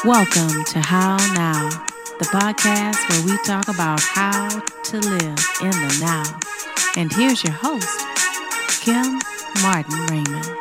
Welcome to How Now, the podcast where we talk about how to live in the now. And here's your host, Kim Martin Raymond.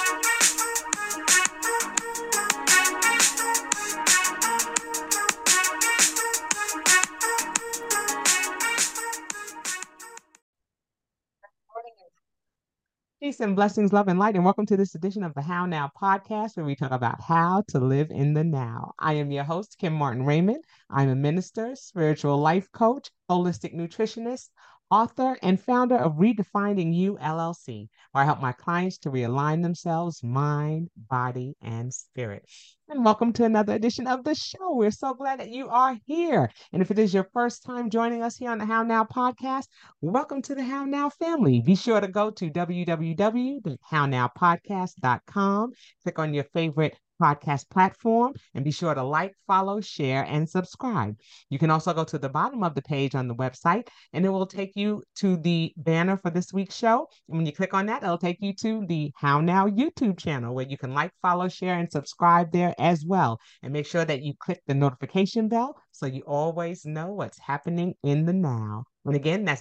Peace and blessings, love and light, and welcome to this edition of the How Now podcast, where we talk about how to live in the now. I am your host, Kim Martin Raymond. I'm a minister, spiritual life coach, holistic nutritionist, author, and founder of Redefining You LLC, where I help my clients to realign themselves, mind, body, and spirit. And welcome to another edition of the show. We're so glad that you are here. And if it is your first time joining us here on the How Now podcast, welcome to the How Now family. Be sure to go to www.hownowpodcast.com, click on your favorite podcast platform, and be sure to like, follow, share, and subscribe. You can also go to the bottom of the page on the website, and it will take you to the banner for this week's show. And when you click on that, it'll take you to the How Now YouTube channel, where you can like, follow, share, and subscribe there as well. And make sure that you click the notification bell so you always know what's happening in the now. And again, that's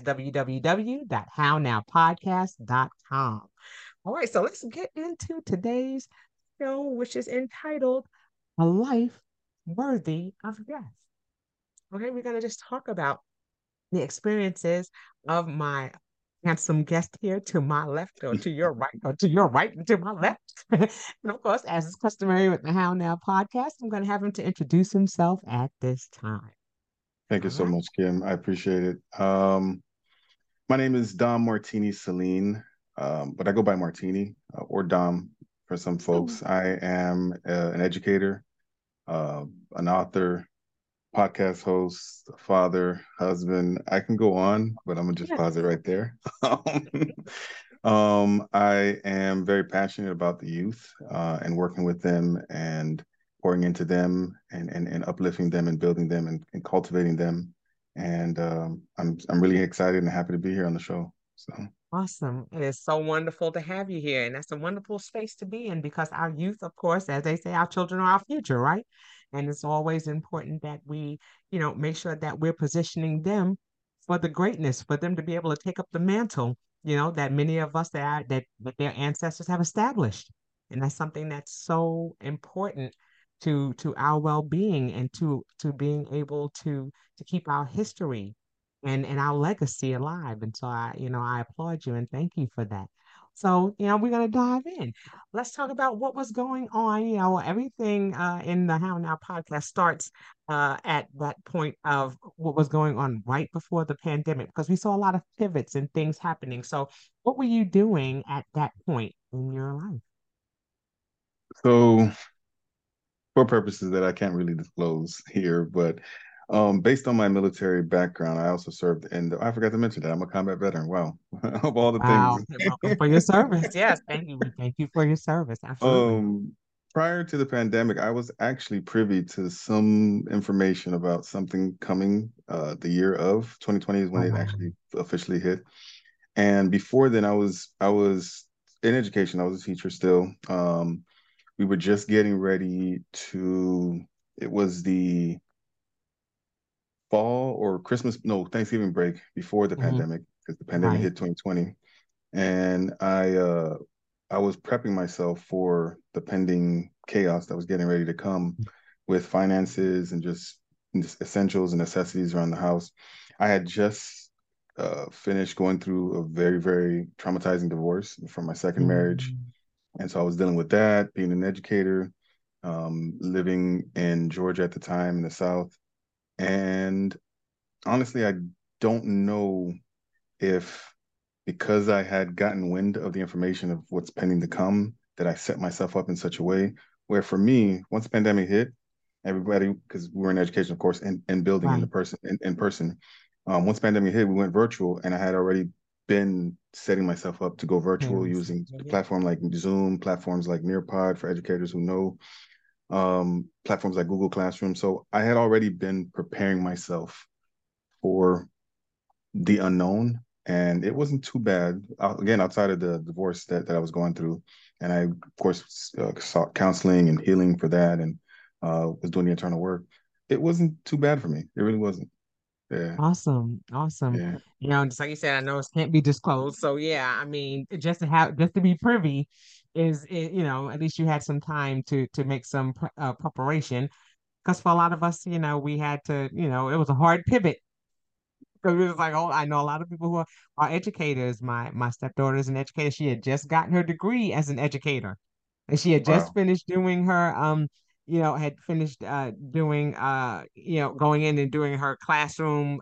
www.hownowpodcast.com. All right, so let's get into today's show, which is entitled A Life Worthy of Death. Okay, we're going to just talk about the experiences of my handsome guest here to my left, or to your right, or to your right and to my left. And of course, as is customary with the How Now podcast, I'm going to have him to introduce himself at this time. Thank you All so right. much, Kim. I appreciate it. My name is Dom Martini Celine, but I go by Martini or Dom for some folks. I am an educator, an author, podcast host, father, husband. I can go on, but I'm gonna just pause it right there. I am very passionate about the youth and working with them and pouring into them and uplifting them and building them and cultivating them. And I'm really excited and happy to be here on the show. So Awesome. It is so wonderful to have you here. And that's a wonderful space to be in, because our youth, of course, as they say, our children are our future, right? And it's always important that we, make sure that we're positioning them for the greatness, for them to be able to take up the mantle, that many of us that their ancestors have established. And that's something that's so important to our well-being, and to being able to keep our history and our legacy alive. And so I applaud you and thank you for that. So, we're going to dive in. Let's talk about what was going on. Everything in the How Now podcast starts at that point of what was going on right before the pandemic, because we saw a lot of pivots and things happening. So, what were you doing at that point in your life? so for purposes that I can't really disclose here, but based on my military background, I also served I forgot to mention that I'm a combat veteran. Wow, of all the Wow. things. You're welcome for your service. Yes, thank you. We thank you for your service. Absolutely. Um, Prior to the pandemic, I was actually privy to some information about something coming the year of 2020 is when Oh, it wow. actually officially hit. And before then, I was in education. I was a teacher still. We were just getting ready to. It was the fall or Christmas, no, Thanksgiving break before the Hmm. pandemic, because the pandemic Right. hit 2020. And I was prepping myself for the pending chaos that was getting ready to come with finances and just essentials and necessities around the house. I had just finished going through a very, very traumatizing divorce from my second marriage. Mm. And so I was dealing with that, being an educator, living in Georgia at the time in the South. And honestly, I don't know if because I had gotten wind of the information of what's pending to come, that I set myself up in such a way where for me, once the pandemic hit, everybody, because we were in education, of course, and building in the Right. person in person. Once the pandemic hit, we went virtual, and I had already been setting myself up to go virtual Parents. using a Mhm. platform like Zoom, platforms like Nearpod for educators who know, platforms like Google Classroom. So I had already been preparing myself for the unknown, and it wasn't too bad. Again, outside of the divorce that I was going through, and I, of course, sought counseling and healing for that, and was doing the internal work, it wasn't too bad for me. It really wasn't. Yeah, Awesome, awesome. yeah, Just like you said, I know it can't be disclosed. So yeah, I mean, just to be privy at least you had some time to make some preparation. Because for a lot of us, we had to, it was a hard pivot. Because it was like, oh, I know a lot of people who are educators. My stepdaughter is an educator. She had just gotten her degree as an educator, and she had just wow, finished doing her had finished doing going in and doing her classroom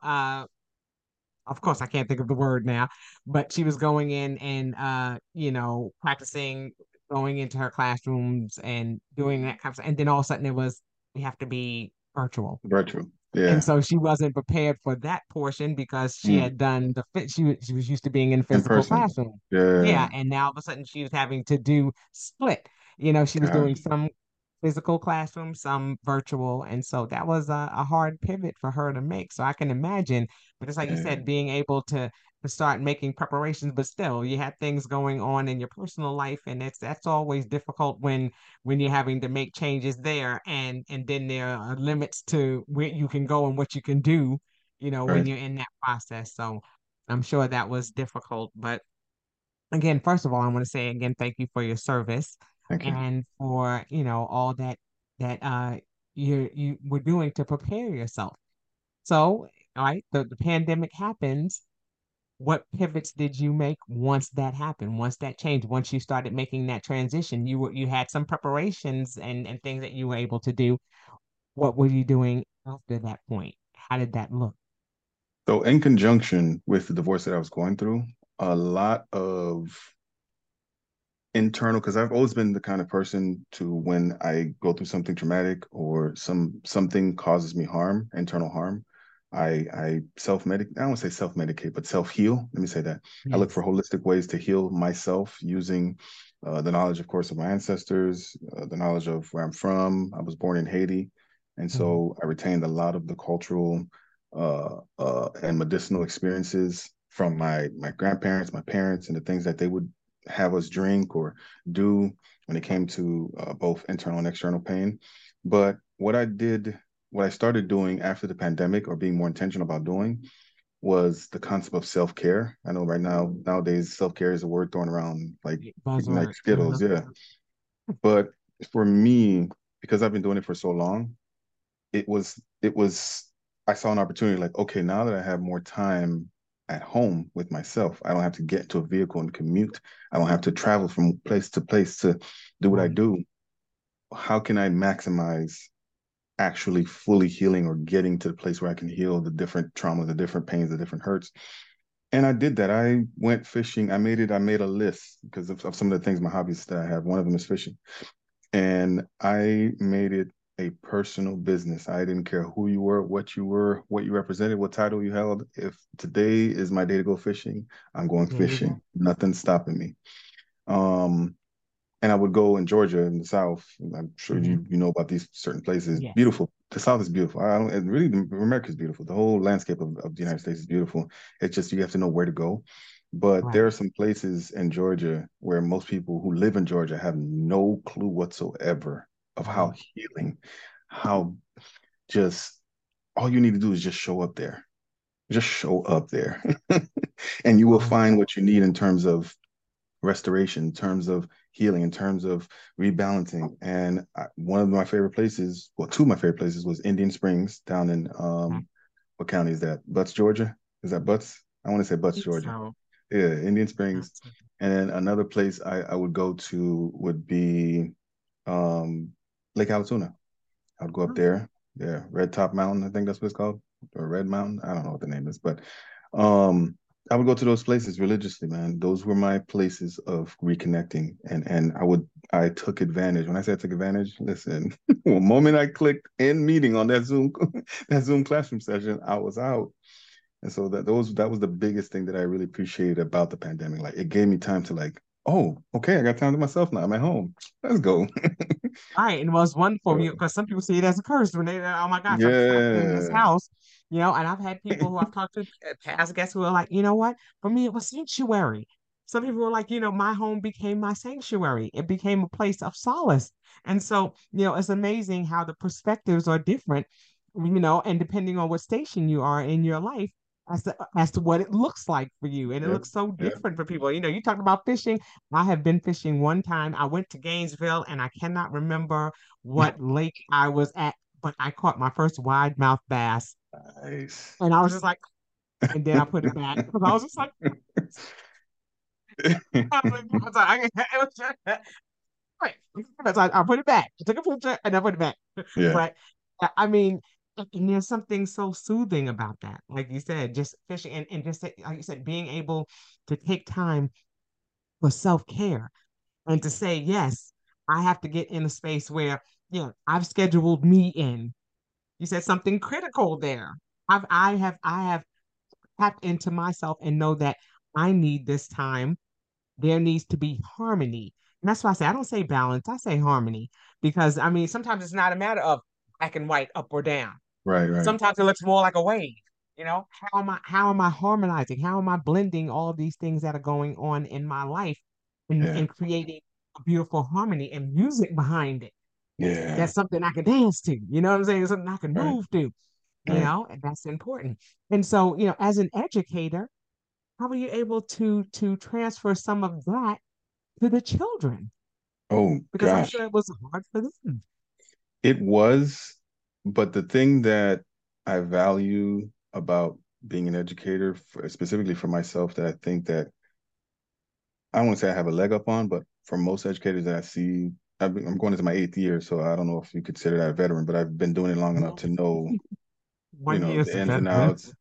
of course I can't think of the word now, but she was going in and practicing going into her classrooms and doing that kind of stuff. And then all of a sudden it was we have to be virtual. virtual. And Yeah, so she wasn't prepared for that portion because she mm. had done she was used to being in In physical person. classroom. Yeah, Yeah, and now all of a sudden she was having to do split. She was doing God, some physical classroom, some virtual, and so that was a hard pivot for her to make. So I can imagine, but it's like you yeah, said, being able to start making preparations, but still you had things going on in your personal life, and that's always difficult when you're having to make changes there, and then there are limits to where you can go and what you can do, when right. you're in that process. So I'm sure that was difficult, but again, first of all, I want to say again, thank you for your service Thank you. and for, all that you were doing to prepare yourself. So, all right, the pandemic happens. What pivots did you make once that happened, once that changed, once you started making that transition? You had some preparations and things that you were able to do. What were you doing after that point? How did that look? So, in conjunction with the divorce that I was going through, a lot of internal, because I've always been the kind of person to when I go through something traumatic or something causes me harm, internal harm, I self-medicate. I don't want to say self-medicate, but self-heal. Let me say that. I look Yes. for holistic ways to heal myself using the knowledge, of course, of my ancestors, the knowledge of where I'm from. I was born in Haiti, and Mhm. so I retained a lot of the cultural and medicinal experiences from my grandparents, my parents, and the things that they would have us drink or do when it came to both internal and external pain. But what I started doing after the pandemic or being more intentional about doing was the concept of self-care. I know right now, nowadays, self-care is a word thrown around like Buzzword. Skittles, yeah. But for me, because I've been doing it for so long, it was I saw an opportunity like, okay, now that I have more time at home with myself, I don't have to get into a vehicle and commute. I don't have to travel from place to place to do what I Right. do. How can I maximize actually fully healing or getting to the place where I can heal the different traumas, the different pains, the different hurts? And I did that. I went fishing. I made a list because of some of the things, my hobbies that I have. One of them is fishing. And I made it a personal business. I didn't care who you were, what you represented, what title you held. If today is my day to go fishing, I'm going There you go. fishing. Nothing's stopping me. Um, and I would go in Georgia in the South. I'm sure Hmm. you know about these certain places. Yes. Beautiful. The South is beautiful. I don't. It really, America is beautiful. The whole landscape of the United States is beautiful. It's just you have to know where to go. But there Right. are some places in Georgia where most people who live in Georgia have no clue whatsoever of how Right. healing, how just all you need to do is just show up there. Just show up there. And you will Right. find what you need in terms of restoration, in terms of healing, in terms of rebalancing. And one of my favorite places, well, two of my favorite places was Indian Springs down in I what county is that? Butts, Georgia? Is that Butts? I want to say Butts, think Georgia. so. Yeah, Indian Springs. That's And then another place I would go to would be um, Lake Allatoona. I would go up there. Yeah, Red Top Mountain, I think that's what it's called, or Red Mountain. I don't know what the name is, but um, I would go to those places religiously, man. Those were my places of reconnecting, and I took advantage. When I say I took advantage, listen, the moment I clicked in meeting on that Zoom that Zoom classroom session, I was out. And so that was the biggest thing that I really appreciated about the pandemic. Like it gave me time to like, oh, okay, I got time to myself now. I'm at home. Let's go. right. And it was wonderful So, because some people see it as a curse when oh my gosh, I'm trapped in this yeah. house, and I've had people who I've talked to, past guests who are like, you know what? For me, it was sanctuary. Some people were like, my home became my sanctuary. It became a place of solace. And so, it's amazing how the perspectives are different, and depending on what station you are in your life as to what it looks like for you. And it Yep. looks so Yep. different for people. You talked about fishing. I have been fishing one time. I went to Gainesville and I cannot remember what lake I was at, but I caught my first wide mouth bass. Nice. And I was just like, and then I put it back because I was just like, I was like, I'm sorry, it was just, right. So I put it back. I took a picture and I put it back. Yeah. But I mean, and there's something so soothing about that. Like you said, just fishing and just like you said, being able to take time for self-care and to say, yes, I have to get in a space where, I've scheduled me in. You said something critical there. I have tapped into myself and know that I need this time. There needs to be harmony. And that's why I say I don't say balance, I say harmony. Because I mean, sometimes it's not a matter of black and white, up or down. Right, right. Sometimes it looks more like a wave. How am I harmonizing? How am I blending all of these things that are going on in my life Yeah. and creating a beautiful harmony and music behind it? Yeah. That's something I can dance to. You know what I'm saying? Something I can Right. move to, Right. and that's important. And so, as an educator, how were you able to transfer some of that to the children? Oh Because I'm sure gosh. it was hard for them. It was, but the thing that I value about being an educator, specifically for myself, that I think that I don't want to say I have a leg up on, but for most educators that I see, I'm going into my 8th year, so I don't know if you consider that a veteran, but I've been doing it long enough to know, 1 year is the a ins and veteran. outs.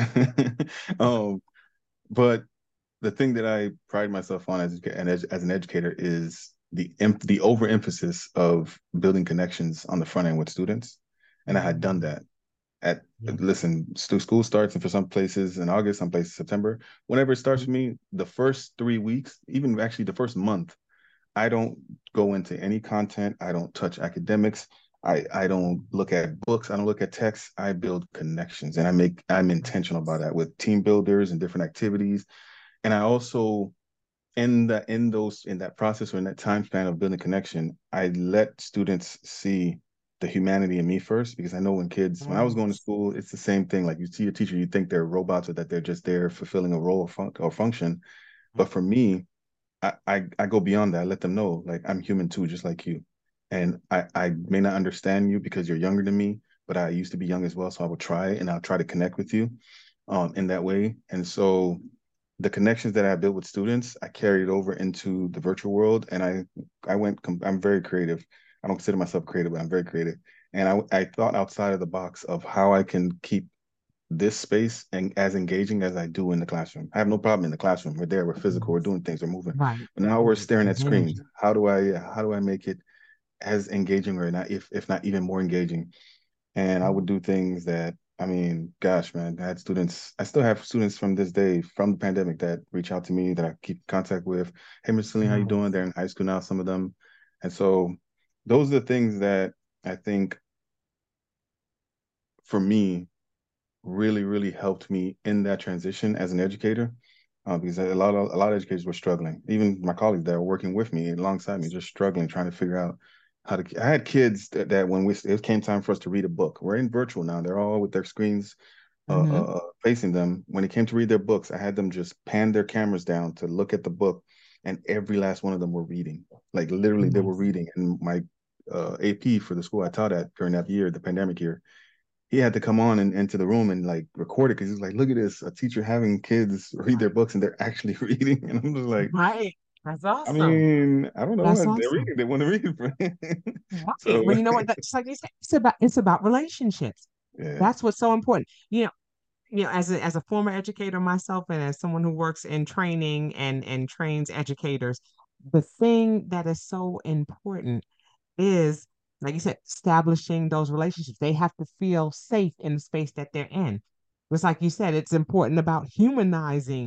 Um, but the thing that I pride myself on as an educator is the overemphasis of building connections on the front end with students, and I had done Mhm. that. At Yeah. Listen, school starts, and for some places in August, some places September. Whenever it starts Mhm. for me, the first 3 weeks, even actually the first month, I don't go into any content. I don't touch academics. I don't look at books. I don't look at texts. I build connections, and I'm intentional about that with team builders and different activities. And I also in that process or in that time span of building connection, I let students see the humanity in me first, because I know when I was going to Yes. school, it's the same thing. Like, you see a teacher, you think they're robots or that they're just there fulfilling a role or function. But for me, I go beyond that. I let them know, like, I'm human too, just like you. And I may not understand you because you're younger than me, but I used to be young as well. So I will try, and I'll try to connect with you in that way. And so the connections that I built with students, I carried over into the virtual world. And I'm very creative. I don't consider myself creative, but I'm very creative. And I thought outside of the box of how I can keep this space and as engaging as I do in the classroom. I have no problem in the classroom. We're there, we're physical, we're Yes. doing things, we're moving. Right. But now we're Right. staring at There's screens. energy. How do I make it as engaging, or not, if not even more engaging? And I would do things that, I mean, gosh, man, I still have students from this day, from the pandemic, that reach out to me, that I keep in contact with. Hey, Mr. Celine, how you doing? Nice. They're in high school now, some of them. And so those are the things that I think, for me, really, really helped me in that transition as an educator. Because a lot of educators were struggling. Even my colleagues that were working with me alongside me, just struggling, trying to figure out how to. I had kids that when it came time for us to read a book, we're in virtual now. They're all with their screens Hmm. facing them. When it came to read their books, I had them just pan their cameras down to look at the book, and every last one of them were reading. Like, literally, they were Nice. reading. And my AP for the school I taught at during that year, the pandemic year, he had to come on and into the room and like record it, because he's like, look at this, a teacher having kids read their books and they're actually reading. And I'm just like, Right. That's I awesome. mean, I don't know. That's They're awesome. reading. They want to read. Right. So Well, you know what? That's like you said, it's about relationships. yeah. That's what's so important. As a former educator myself and as someone who works in training and trains educators, the thing that is so important is, like you said, establishing those relationships. They have to feel safe in the space that they're in. Just like you said, it's important about humanizing.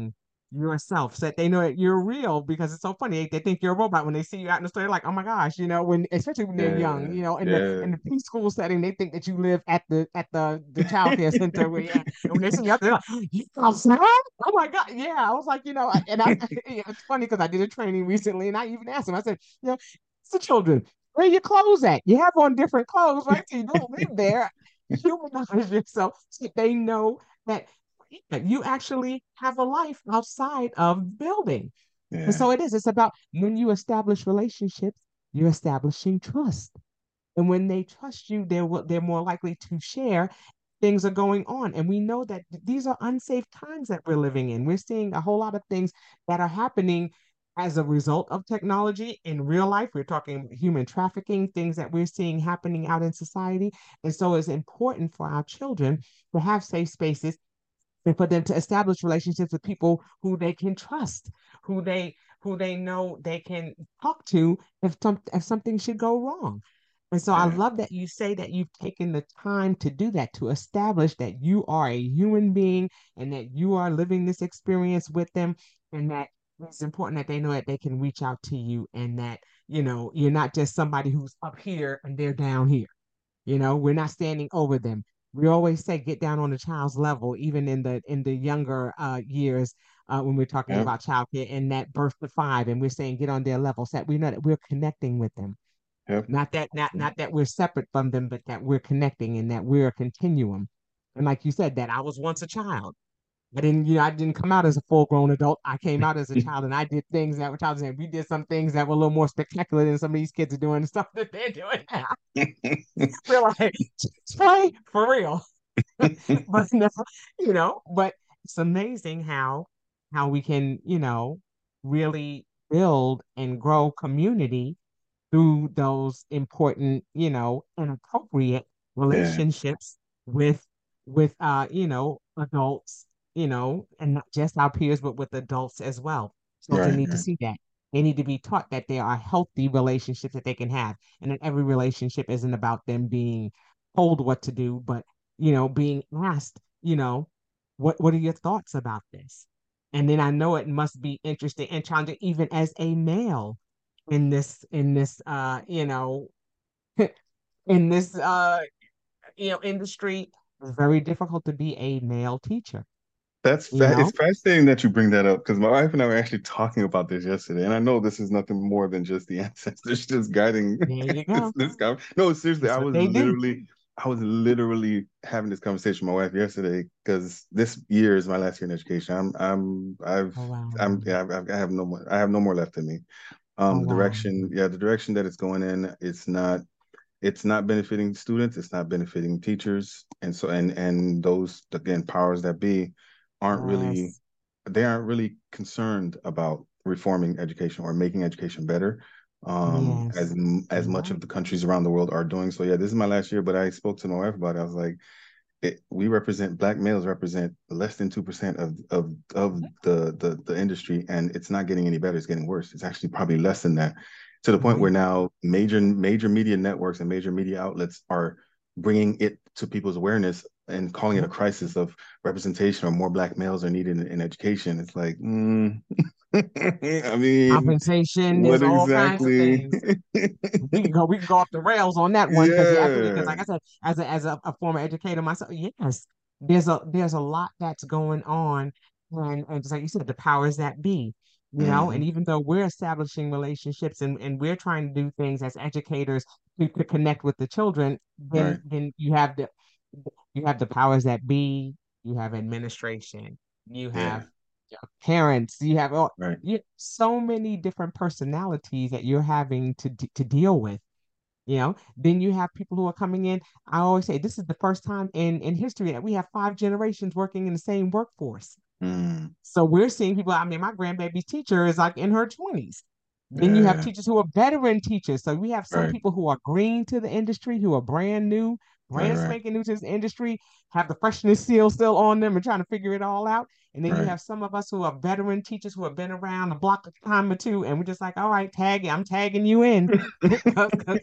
yourself, so that they know that you're real. Because it's so funny, they think you're a robot when they see you out in the store. They're like, oh my gosh, when, especially when they're young, Yeah. in Yeah. the preschool setting, they think that you live at the child care center where and when they see you out there, they're like, you outside? Oh my God. Yeah. I was like, it's funny because I did a training recently and I even asked them, I said, it's the children. Where are your clothes at? You have on different clothes, right? So you don't live there. Humanize yourself so they know that you actually have a life outside of the building. And Yeah. so it is. It's about when you establish relationships, you're establishing trust. And when they trust you, they're more likely to share things are going on. And we know that these are unsafe times that we're living in. We're seeing a whole lot of things that are happening as a result of technology in real life. We're talking human trafficking, things that we're seeing happening out in society. And so it's important for our children to have safe spaces and for them to establish relationships with people who they can trust, who they know they can talk to if something should go wrong. And so I Yeah. love that you say that you've taken the time to do that, to establish that you are a human being and that you are living this experience with them, and that it's important that they know that they can reach out to you, and that, you're not just somebody who's up here and they're down here. We're not standing over them. We always say get down on the child's level, even in the younger years, when we're talking Yep. about childcare and that birth to five, and we're saying get on their level, so that we know that we're connecting with them. Yep. Not that we're separate from them, but that we're connecting and that we're a continuum. And like you said, that I was once a child. I didn't come out as a full grown adult. I came out as a child and I did things that were childish. And we did some things that were a little more spectacular than some of these kids are doing, the stuff that they're doing now. We're like, play for real. But no, but it's amazing how we can, really build and grow community through those important, and appropriate Yeah. relationships with adults, and not just our peers, but with adults as well. Children Right. need to Right. see that. They need to be taught that there are healthy relationships that they can have, and that every relationship isn't about them being told what to do, but being asked, what are your thoughts about this? And then I know it must be interesting and challenging even as a male in this in this industry. It's very difficult to be a male teacher, you It's know. fascinating that you bring that up because my wife and I were actually talking about this yesterday, and I know this is nothing more than just the ancestors just guiding There you go. No, seriously, That's what they do. I was literally having this conversation with my wife yesterday because this year is my last year in education. Oh wow. Yeah, I have no more left in me. Oh wow. The direction that it's going in, it's not benefiting students, it's not benefiting teachers, and so and those, again, powers that be aren't really Yes. they aren't really concerned about reforming education or making education better, Yes. as You're much right. of the countries around the world are doing. So yeah, this is my last year, but I spoke to my wife about it. I was like, Black males represent less than 2% of the industry, and it's not getting any better. It's getting worse. It's actually probably less than that, to the point where Right. now major media networks and major media outlets are bringing it to people's awareness and calling it a Yep. crisis of representation, or more Black males are needed in education. It's like, I mean, Compensation. There's what all kinds of exactly? things. We can go off the rails on that one, because you're absolutely, because Yeah, like I said, as a former educator myself, yes, there's a lot that's going on, and just like you said, the powers that be, and hmm even though we're establishing relationships, and we're trying to do things as educators to connect with the children, then right, then you have the powers that be, you have administration, you yeah, have parents, you have right, so many different personalities that you're having to deal with. Then you have people who are coming in. I always say this is the first time in history that we have five generations working in the same workforce. mm, So we're seeing people. I mean, my grandbaby's teacher is like in her 20s. Then you have yeah, teachers who are veteran teachers. So we have some right, people who are green to the industry, who are brand new, right, brand right, spanking new to this industry, have the freshness seal still on them and trying to figure it all out. And then you right. have some of us who are veteran teachers who have been around the block a time or two, and we're just like, all right, I'm tagging you in. 'Cause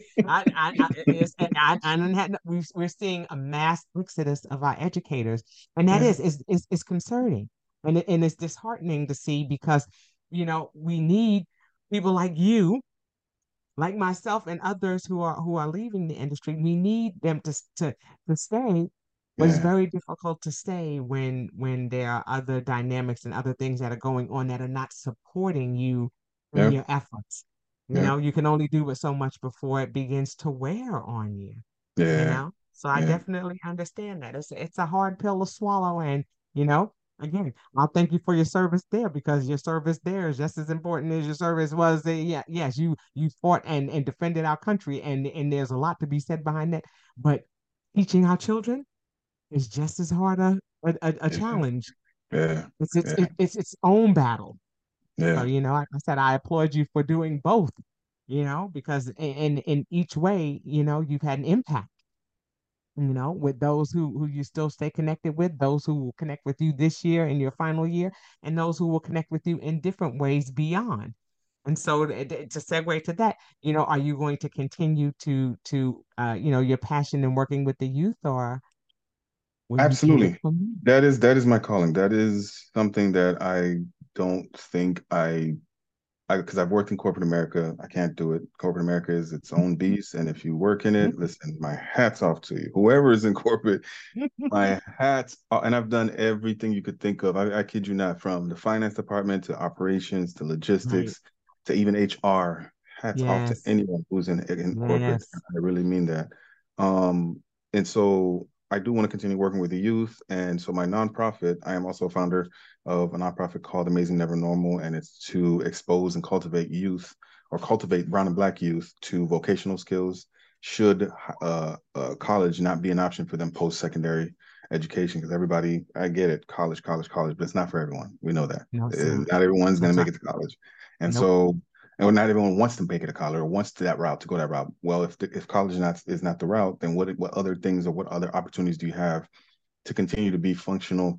I done we're seeing a mass exodus of our educators, and that Yeah, is concerning. And it's disheartening to see because, we need people like you, like myself and others who are leaving the industry. We need them to stay, but it's Yeah. very difficult to stay when there are other dynamics and other things that are going on that are not supporting you in Yep. your efforts. Yep. You can only do it so much before it begins to wear on you you Yeah. know? So I Yeah. definitely understand that. It's a hard pill to swallow. And, you know, again, I'll thank you for your service there because your service there is just as important as your service was there. Yeah, yes, you fought and defended our country, and there's a lot to be said behind that. But teaching our children is just as hard a Yeah. challenge. Yeah. Yeah. It's its own battle. So, Yeah. like I said, I applaud you for doing both, because in each way, you've had an impact, with those who you still stay connected with, those who will connect with you this year in your final year, and those who will connect with you in different ways beyond. And so to segue to that, are you going to continue to your passion in working with the youth, or will you pivot Absolutely. from there? That is my calling. That is something that I don't think because I've worked in corporate America, I can't do it. Corporate America is its own beast, and if you work in it, listen, my hat's off to you. Whoever is in corporate, my hats, and I've done everything you could think of. I kid you not, from the finance department to operations to Right. logistics to even HR. Hats off to Yes. anyone who's in corporate. Yes. I really mean that. And so I do want to continue working with the youth. And so my nonprofit, I am also a founder of a nonprofit called Amazing Never Normal, and it's to expose and cultivate youth or cultivate brown and black youth to vocational skills should college not be an option for them post-secondary education, because everybody, I get it, college, but it's not for everyone. We know that. No, it's not. Not everyone's going That's to make right. it to college. And Nope. so, and not everyone wants to make it to college or wants to that route to go that route. Well, if college is not the route, then what other things or what other opportunities do you have to continue to be functional,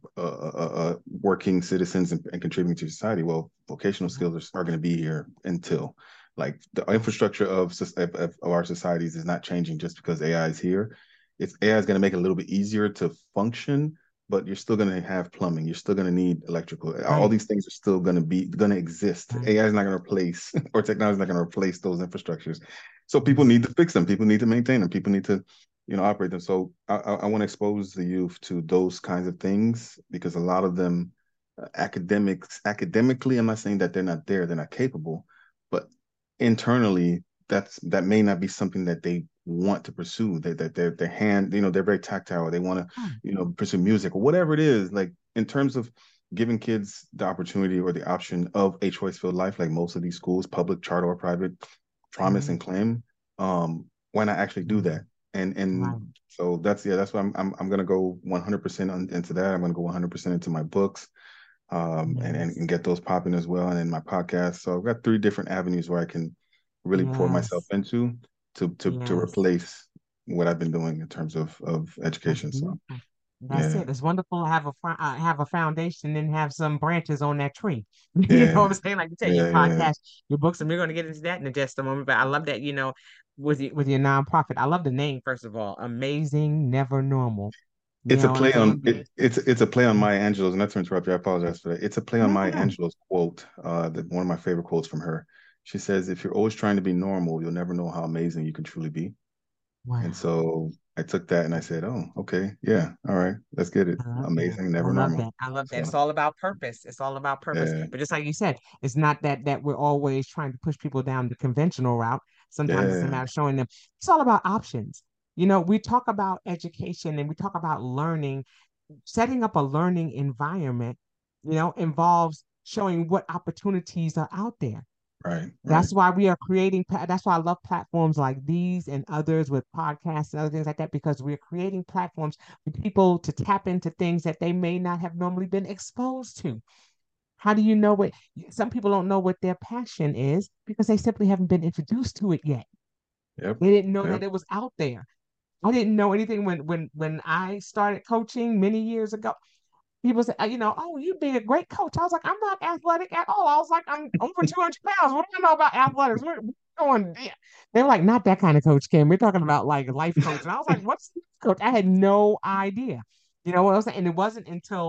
working citizens and contributing to society? Well, vocational skills are going to be here until, like, the Yes. infrastructure of our societies is not changing just because AI is here. AI is going to make it a little bit easier to function, but you're still going to have plumbing. You're still going to need electrical. All Right. these things are still going to exist. Right. AI is not going to replace, or technology is not going to replace those infrastructures. So people Yes. need to fix them. People need to maintain them. People need to operate them. So I want to expose the youth to those kinds of things, because a lot of them, academically, I'm not saying that they're not capable, but internally, that may not be something that they want to pursue. That their hand, they're very tactile. They want to, Right. pursue music or whatever it is. Like, in terms of giving kids the opportunity or the option of a choice-filled life, like most of these schools, public, charter, or private, promise Right. and claim. Why not actually do Right. that? And Right. so that's why I'm gonna go 100% into that. I'm gonna go 100% into my books, Yes. and get those popping as well, and in my podcast. So I've got three different avenues where I can really pour myself Yes. into to Yes. replace what I've been doing in terms of That's education. So beautiful. That's yeah, it. It's wonderful to have a foundation and have some branches on that tree. You know yeah, what I'm saying? Like you said, your yeah, yeah. podcast, your books, and we're going to get into that in just a moment. But I love that, with your nonprofit. I love the name, first of all. Amazing, never normal. You It's a know what I'm play on saying? it. It's a play on Maya Angelou's. Not to interrupt you, I apologize for that. It's a play on No, Maya no. Angelou's quote. That one of my favorite quotes from her. She says, "If you're always trying to be normal, you'll never know how amazing you can truly be." And Wow. so I took that and I said, "Oh, okay, yeah, all right, let's get it. I love that. Amazing, I never love normal." that. I love that. So It's all about purpose. It's all about purpose. yeah, But just like you said, it's not that we're always trying to push people down the conventional route. Sometimes it's a yeah, matter of showing them it's all about options. We talk about education and we talk about learning. Setting up a learning environment, involves showing what opportunities are out there. right, right, That's why we are creating, that's why I love platforms like these and others with podcasts and other things like that, because we're creating platforms for people to tap into things that they may not have normally been exposed to. How do you know what? Some people don't know what their passion is because they simply haven't been introduced to it yet. yep, They didn't know yep, that it was out there. I didn't know anything when I started coaching many years ago. People say, oh, you'd be a great coach. I was like, I'm not athletic at all. I was like, I'm over 200 pounds. What do I know about athletics? We're going there. They were like, not that kind of coach, Kim. We're talking about like life coach. And I was like, what's life coach? I had no idea. You know what I'm saying? And it wasn't until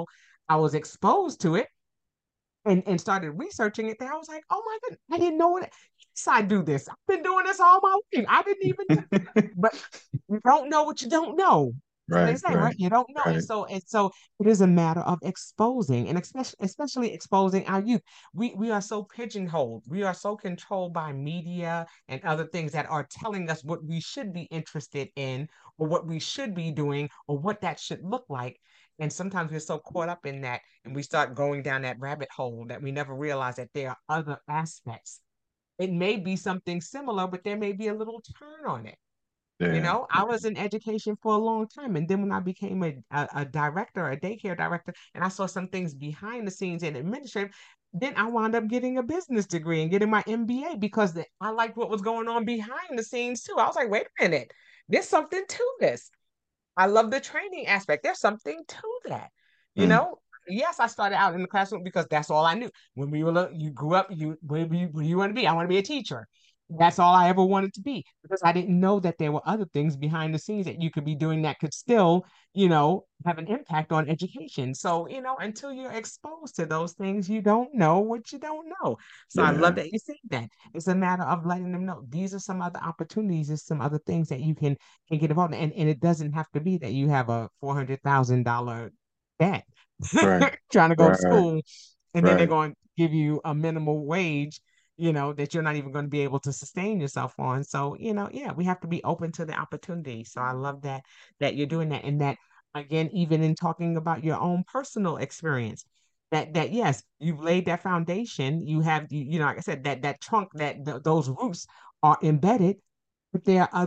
I was exposed to it and started researching it, then I was like, oh my goodness, I didn't know it. Yes, I do this. I've been doing this all my life. I didn't even know. But you don't know what you don't know. So they Right, say, right, right? You don't know. right. And so it is a matter of exposing and especially exposing our youth. We are so pigeonholed. We are so controlled by media and other things that are telling us what we should be interested in or what we should be doing or what that should look like. And sometimes we're so caught up in that and we start going down that rabbit hole that we never realize that there are other aspects. It may be something similar, but there may be a little turn on it. You Yeah, know, I was in education for a long time. And then when I became a director, a daycare director, and I saw some things behind the scenes in administrative, then I wound up getting a business degree and getting my MBA because I liked what was going on behind the scenes too. I was like, wait a minute, there's something to this. I love the training aspect. There's something to that. You mm, know, yes, I started out in the classroom because that's all I knew. When we were you grew up, what do you want to be? I want to be a teacher. That's all I ever wanted to be because I didn't know that there were other things behind the scenes that you could be doing that could still, have an impact on education. So, until you're exposed to those things, you don't know what you don't know. So I yeah, love that you said that. It's a matter of letting them know these are some other opportunities, there's some other things that you can get involved in. And it doesn't have to be that you have a $400,000 debt right, trying to go to right, school and then they're right. going to give you a minimal wage, that you're not even going to be able to sustain yourself on. So, yeah, we have to be open to the opportunity. So I love that you're doing that. And that again, even in talking about your own personal experience, that yes, you've laid that foundation. You have like I said, that trunk, those roots are embedded, but there are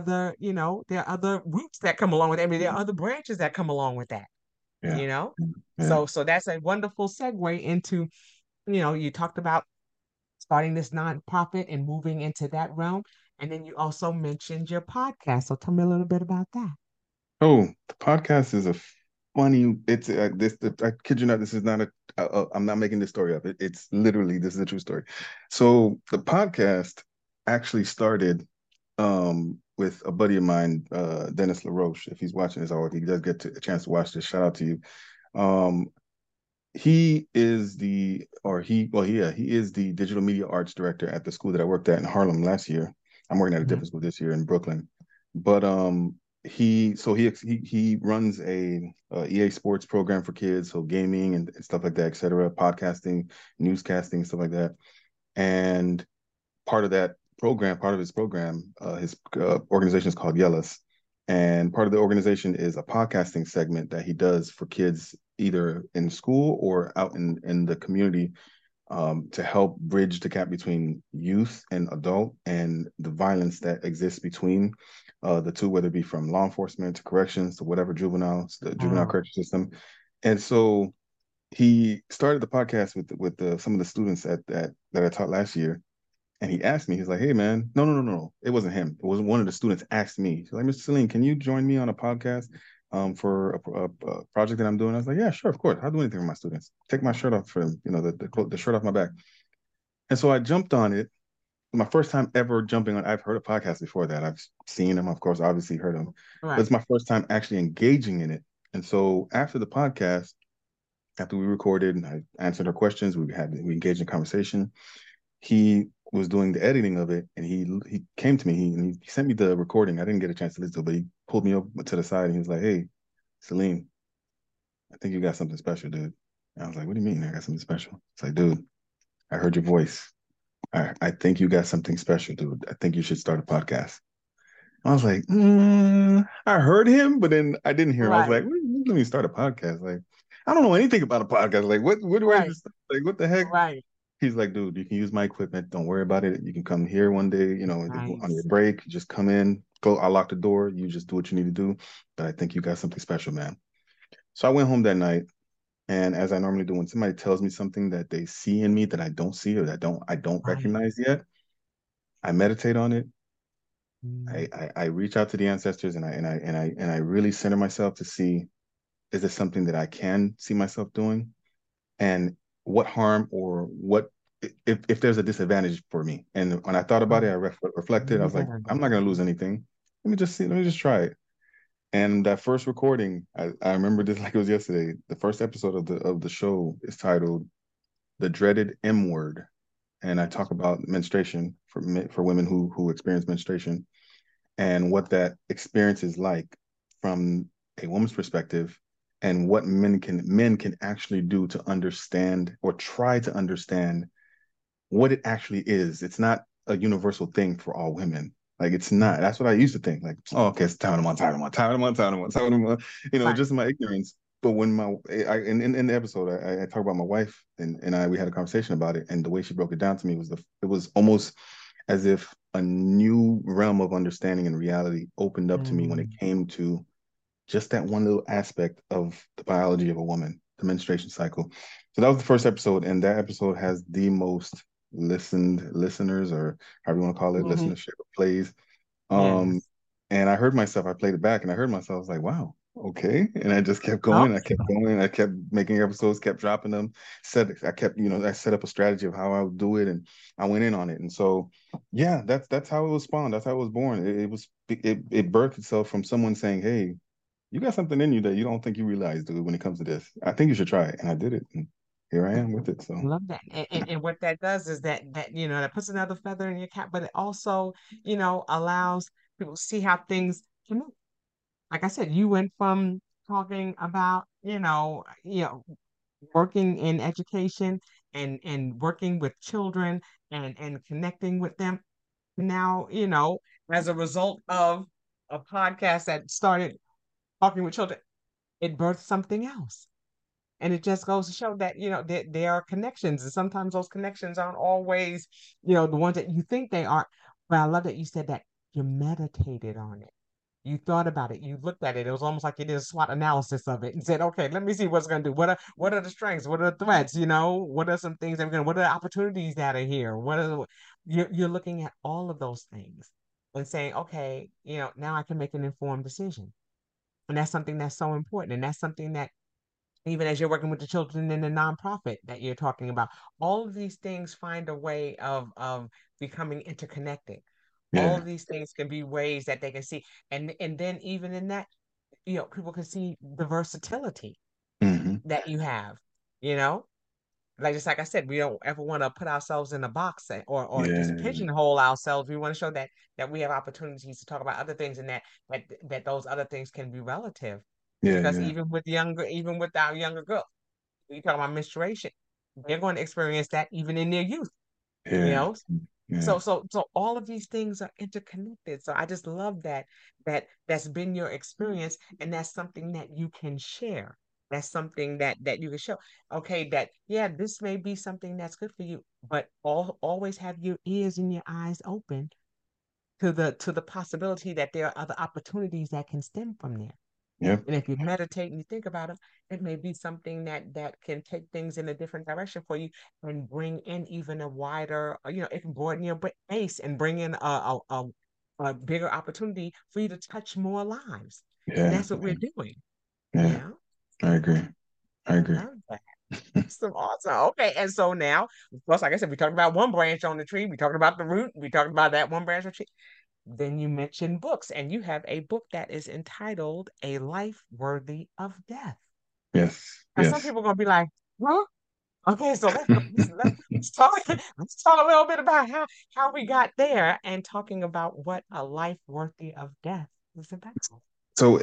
other roots that come along with it. I mean, there are other branches that come along with that, Yeah, you know? yeah. So that's a wonderful segue into, you talked about starting this nonprofit and moving into that realm. And then you also mentioned your podcast. So tell me a little bit about that. Oh, the podcast is a funny. It's this. I kid you not. This is not I'm not making this story up. It's literally this is a true story. So the podcast actually started with a buddy of mine, Dennis LaRoche. If he's watching this, or if he does get a chance to watch this, shout out to you. Um, he is the, or he, well, yeah, he is the digital media arts director at the school that I worked at in Harlem last year. I'm working at a Mhm. different school this year in Brooklyn, but he runs a EA Sports program for kids, so gaming and stuff like that, etc., podcasting, newscasting, stuff like that, and part of that program, part of his organization is called Yellis. And part of the organization is a podcasting segment that he does for kids either in school or out in the community, to help bridge the gap between youth and adult and the violence that exists between the two, whether it be from law enforcement to corrections to whatever the juvenile Oh, correction system. And so he started the podcast with some of the students that I taught last year, and he asked me, he's like, hey, man, no. It wasn't him. It was one of the students asked me. He's like, Mr. Celine, can you join me on a podcast for a project that I'm doing? I was like, yeah, sure, of course. I'll do anything for my students. Take my shirt off for them, the shirt off my back. And so I jumped on it. My first time ever jumping on, I've heard of podcasts before that. I've seen them, of course, obviously heard them, but right. it's my first time actually engaging in it. And so after the podcast, after we recorded and I answered her questions, we engaged in conversation. He was doing the editing of it, and he came to me. He sent me the recording. I didn't get a chance to listen to it, but he pulled me up to the side and he was like, "Hey, Celine, I think you got something special, dude." And I was like, "What do you mean I got something special?" It's like, "Dude, I heard your voice. I think you got something special, dude. I think you should start a podcast." I was like, I heard him, but then I didn't hear him. I was Right. like, let me start a podcast. Like, I don't know anything about a podcast. Like, what do I Right. even start? Like, what the heck? Right. He's like, dude, you can use my equipment. Don't worry about it. You can come here one day, on your Nice. break. Just come in, go. I'll lock the door. You just do what you need to do. But I think you got something special, man. So I went home that night, and as I normally do, when somebody tells me something that they see in me that I don't see or that I don't Right. recognize yet, I meditate on it. Mm. I reach out to the ancestors, and I really center myself to see, is this something that I can see myself doing, and what harm or what, if there's a disadvantage for me. And when I thought about it, I reflected. I was like, Yeah. I'm not going to lose anything. Let me just see. Let me just try it. And that first recording, I remember this like it was yesterday. The first episode of the show is titled "The Dreaded M Word," and I talk about menstruation for women who experience menstruation and what that experience is like from a woman's perspective, and what men can actually do to understand or try to understand what it actually is. It's not a universal thing for all women. Like it's not. That's what I used to think. Like, oh, okay, it's time on, time on, time on, time on, time on. Right. Just my ignorance. But when in the episode, I talk about my wife and we had a conversation about it, and the way she broke it down to me it was almost as if a new realm of understanding and reality opened up to me when it came to just that one little aspect of the biology of a woman, the menstruation cycle. So that was the first episode, and that episode has the most listened listeners, or however you want to call it, listenership plays. Um, Yes. and I heard myself, I played it back, and I heard myself, I was like, wow, okay. And I just kept Oh, going, I kept going, I kept making episodes, kept dropping them. I set up a strategy of how I would do it, and I went in on it. And so, yeah, that's how it was spawned. That's how it was born. It birthed itself from someone saying, hey, you got something in you that you don't think you realize, dude, when it comes to this. I think you should try it. And I did it. And here I am with it. So love that. And what that does is that puts another feather in your cap, but it also, allows people to see how things can move. Like I said, you went from talking about, working in education and working with children and connecting with them. Now, as a result of a podcast that started talking with children, it birthed something else. And it just goes to show that, there are connections. And sometimes those connections aren't always, the ones that you think they are. But I love that you said that you meditated on it. You thought about it. You looked at it. It was almost like you did a SWOT analysis of it and said, okay, let me see what's going to do. What are the strengths? What are the threats? What are some things that we're going to, what are the opportunities that are here? You're looking at all of those things and saying, okay, now I can make an informed decision. And that's something that's so important. And that's something that even as you're working with the children in the nonprofit that you're talking about, all of these things find a way of becoming interconnected. All yeah. of these things can be ways that they can see, and then even in that, people can see the versatility Hmm. that you have. You know, just like I said, we don't ever want to put ourselves in a box or just Yeah. pigeonhole ourselves. We want to show that we have opportunities to talk about other things and that those other things can be relative. Yeah. Because Yeah. even with our younger girls, you talk about menstruation, they're going to experience that even in their youth, you Yeah. know. Yeah. So all of these things are interconnected. So I just love that's been your experience, and that's something that you can share. That's something that you can show. Okay, that yeah, this may be something that's good for you, but always have your ears and your eyes open to the possibility that there are other opportunities that can stem from there. Yep. And if you meditate and you think about it, it may be something that can take things in a different direction for you and bring in even a wider, it can broaden your base and bring in a bigger opportunity for you to touch more lives. And Yeah. that's what we're doing. Yeah. Yeah, I agree. I I agree. love that. Awesome, awesome. Okay, and so now, of course, like I said, we talked about one branch on the tree. We talked about the root. We talked about that one branch on the tree. Then you mentioned books, and you have a book that is entitled A Life Worthy of Death. Yes. Now, some Yes. people are going to be like, huh? Okay, so let's talk, let's talk a little bit about how we got there and talking about what a life worthy of death is about. So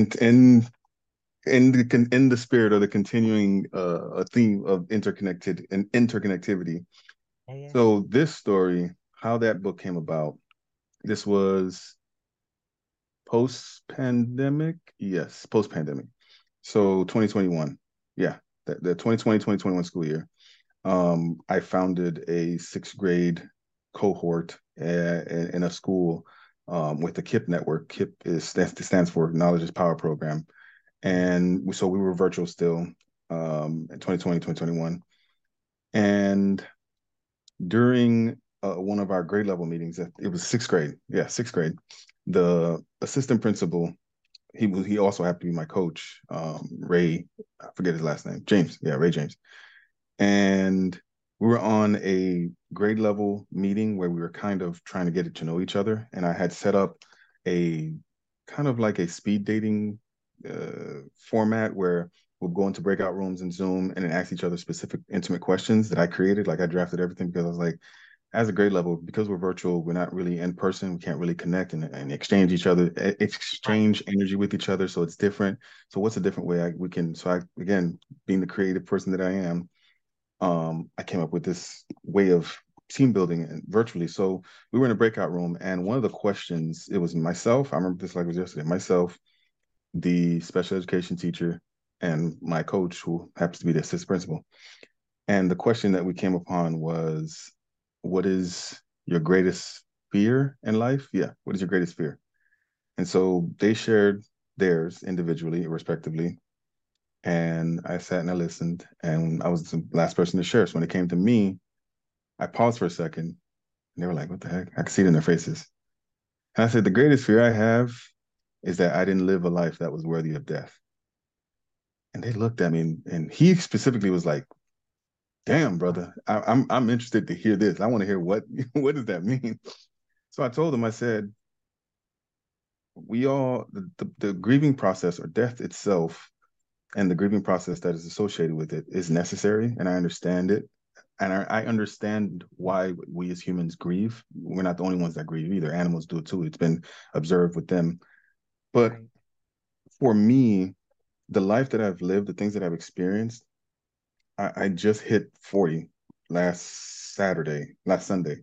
in the spirit of the continuing a theme of interconnectivity. Yeah, yeah. So this story, how that book came about, this was post-pandemic. Yes, post-pandemic. So 2021. Yeah, the 2020-2021 school year. I founded a sixth grade cohort in a school with the KIP network. KIP stands for Knowledge is Power program. And so we were virtual still in 2020, 2021. And during one of our grade level meetings, it was sixth grade. Yeah, sixth grade. The assistant principal, he also happened to be my coach, Ray, I forget his last name, James. Yeah, Ray James. And we were on a grade level meeting where we were kind of trying to get to know each other. And I had set up a kind of like a speed dating format where we'll go into breakout rooms in Zoom and then ask each other specific intimate questions that I created. Like I drafted everything because I was like, as a grade level, because we're virtual, we're not really in person. We can't really connect and exchange Right. exchange energy with each other. So it's different. So what's a different way we can? So I again, being the creative person that I am, I came up with this way of team building virtually. So we were in a breakout room, and one of the questions, it was myself. I remember this like it was yesterday. Myself, the special education teacher, and my coach, who happens to be the assistant principal. And the question that we came upon was, what is your greatest fear in life? Yeah, what is your greatest fear? And so they shared theirs individually, respectively. And I sat and I listened, and I was the last person to share. So when it came to me, I paused for a second, and they were like, what the heck? I could see it in their faces. And I said, the greatest fear I have is that I didn't live a life that was worthy of death. And they looked at me, and he specifically was like, damn, brother, I'm interested to hear this. I want to hear what does that mean? So I told him, I said, we all the grieving process or death itself and the grieving process that is associated with it is necessary, and I understand it. And I understand why we as humans grieve. We're not the only ones that grieve either. Animals do it too. It's been observed with them. But Right. for me, the life that I've lived, the things that I've experienced, I just hit 40 last Sunday.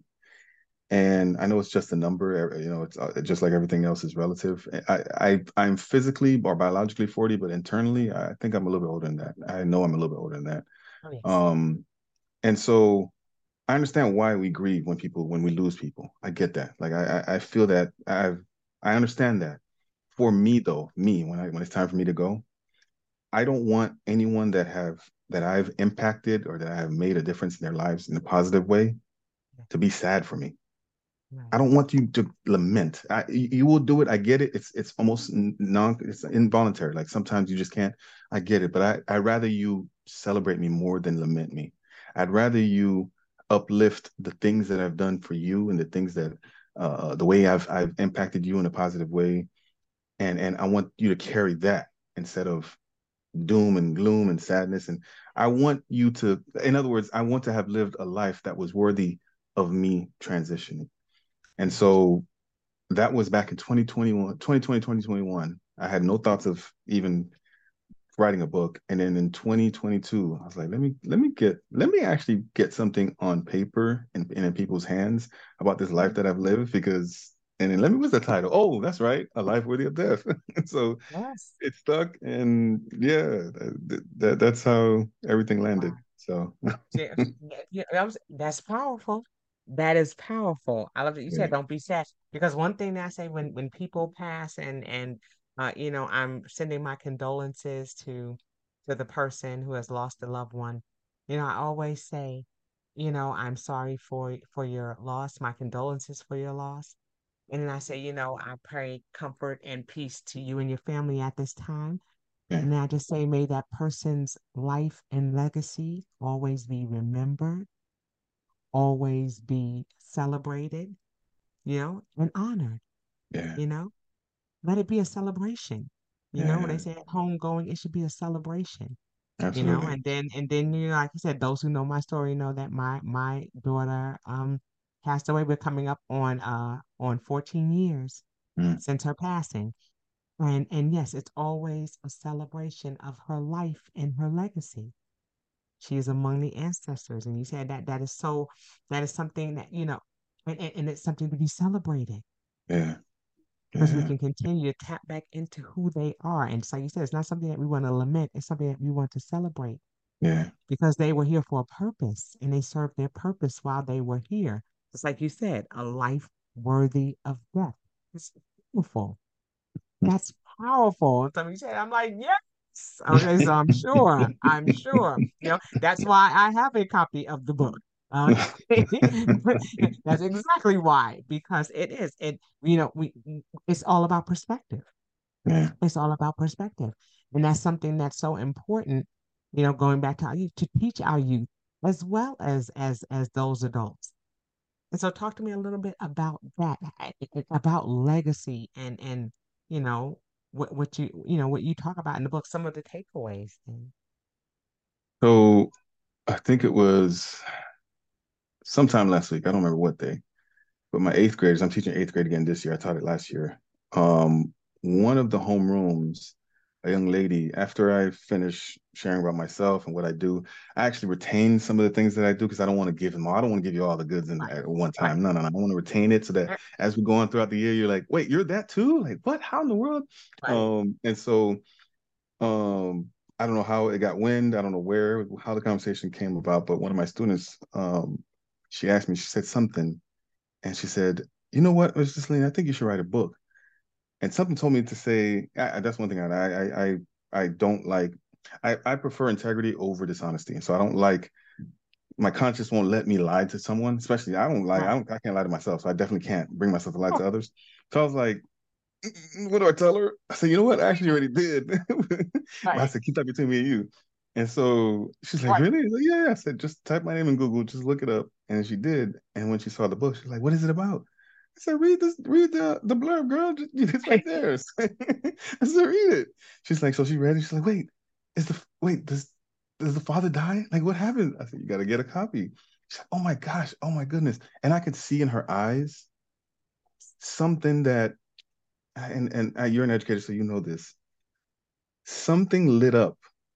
And I know it's just a number, it's just like everything else is relative. I'm physically or biologically 40, but internally, I think I'm a little bit older than that. I know I'm a little bit older than that. Oh, yes. Um, and so I understand why we grieve when we lose people. I get that. Like I feel that I understand that. For me though, when it's time for me to go, I don't want anyone that I've impacted or that I have made a difference in their lives in a positive way Yeah. to be sad for me. I Right. don't want you to lament. You will do it. I get it. It's almost it's involuntary. Like sometimes you just can't. I get it, but I rather you celebrate me more than lament me. I'd rather you uplift the things that I've done for you and the things that the way I've impacted you in a positive way, and I want you to carry that instead of doom and gloom and sadness. And I want you to, in other words, I want to have lived a life that was worthy of me transitioning. And Right. so that was back in 2021, 2020, 2021. I had no thoughts of even writing a book. And then in 2022, I was like, let me actually get something on paper and in people's hands about this life Mhm. that I've lived because, and then let me, what's the title? Oh, that's right. A Life Worthy of Death. So Yes. it stuck. And yeah, that's how everything landed. Wow. So Yeah, yeah, that's powerful. That is powerful. I love that you yeah, said don't be sad because one thing that I say when people pass and I'm sending my condolences to the person who has lost a loved one. I always say, I'm sorry for your loss, my condolences for your loss. And then I say, I pray comfort and peace to you and your family at this time. yeah, And I just say, may that person's life and legacy always be remembered, always be celebrated, and honored, yeah, you know? Let it be a celebration. When they yeah, say at home going, it should be a celebration, absolutely. and then like I said, those who know my story know that my daughter passed away. We're coming up on 14 years Mm, since her passing. And yes, it's always a celebration of her life and her legacy. She is among the ancestors. And you said that is something that, and it's something to be celebrated yeah, because we yeah, can continue to tap back into who they are. And so you said it's not something that we want to lament, it's something that we want to celebrate yeah, because they were here for a purpose and they served their purpose while they were here. It's like you said, a life worthy of death. It's beautiful. That's powerful. So you said, I'm like, yes. Okay, so I'm sure, that's why I have a copy of the book. Okay. That's exactly why, because it's all about perspective. yeah, It's all about perspective. And that's something that's so important, going back to our youth, to teach our youth as well as those adults. And so talk to me a little bit about that, about legacy and you know, what what you talk about in the book, some of the takeaways. And So I think it was sometime last week. I don't remember what day, but my eighth graders, I'm teaching eighth grade again this year. I taught it last year. Um, one of the homerooms, a young lady, after I finish sharing about myself and what I do, I actually retain some of the things that I do because I don't want to give them all. I don't want to give you all the goods right, at one right, time. No, no, no. I want to retain it so that right, as we're going throughout the year, you're like, wait, you're that too? Like, what? How in the world? right. And so um, I don't know how it got wind. I don't know how the conversation came about, but one of my students, she asked me, she said something, and she said, "You know what, Mr. Celine, I think you should write a book." And something told me to say, that's one thing I don't like. I prefer integrity over dishonesty, and so I don't like my conscience won't let me lie to someone, especially Right. I can't lie to myself, so I definitely can't bring myself to lie to others. So I was like, what do I tell her? I said, you know what? I actually already did. But I Right, said, keep that between me and you. And so she's like, right. really? I was like, yeah. I said, just type my name in Google, just look it up. And she did. And when she saw the book, she's like, what is it about? I said, read the blurb, girl. It's right there. I said, read it. She's like, so she read it. She's like, does the father die? Like, what happened? I said, you gotta get a copy. She's like, oh my gosh, oh my goodness. And I could see in her eyes something that and you're an educator, so you know this. Something lit up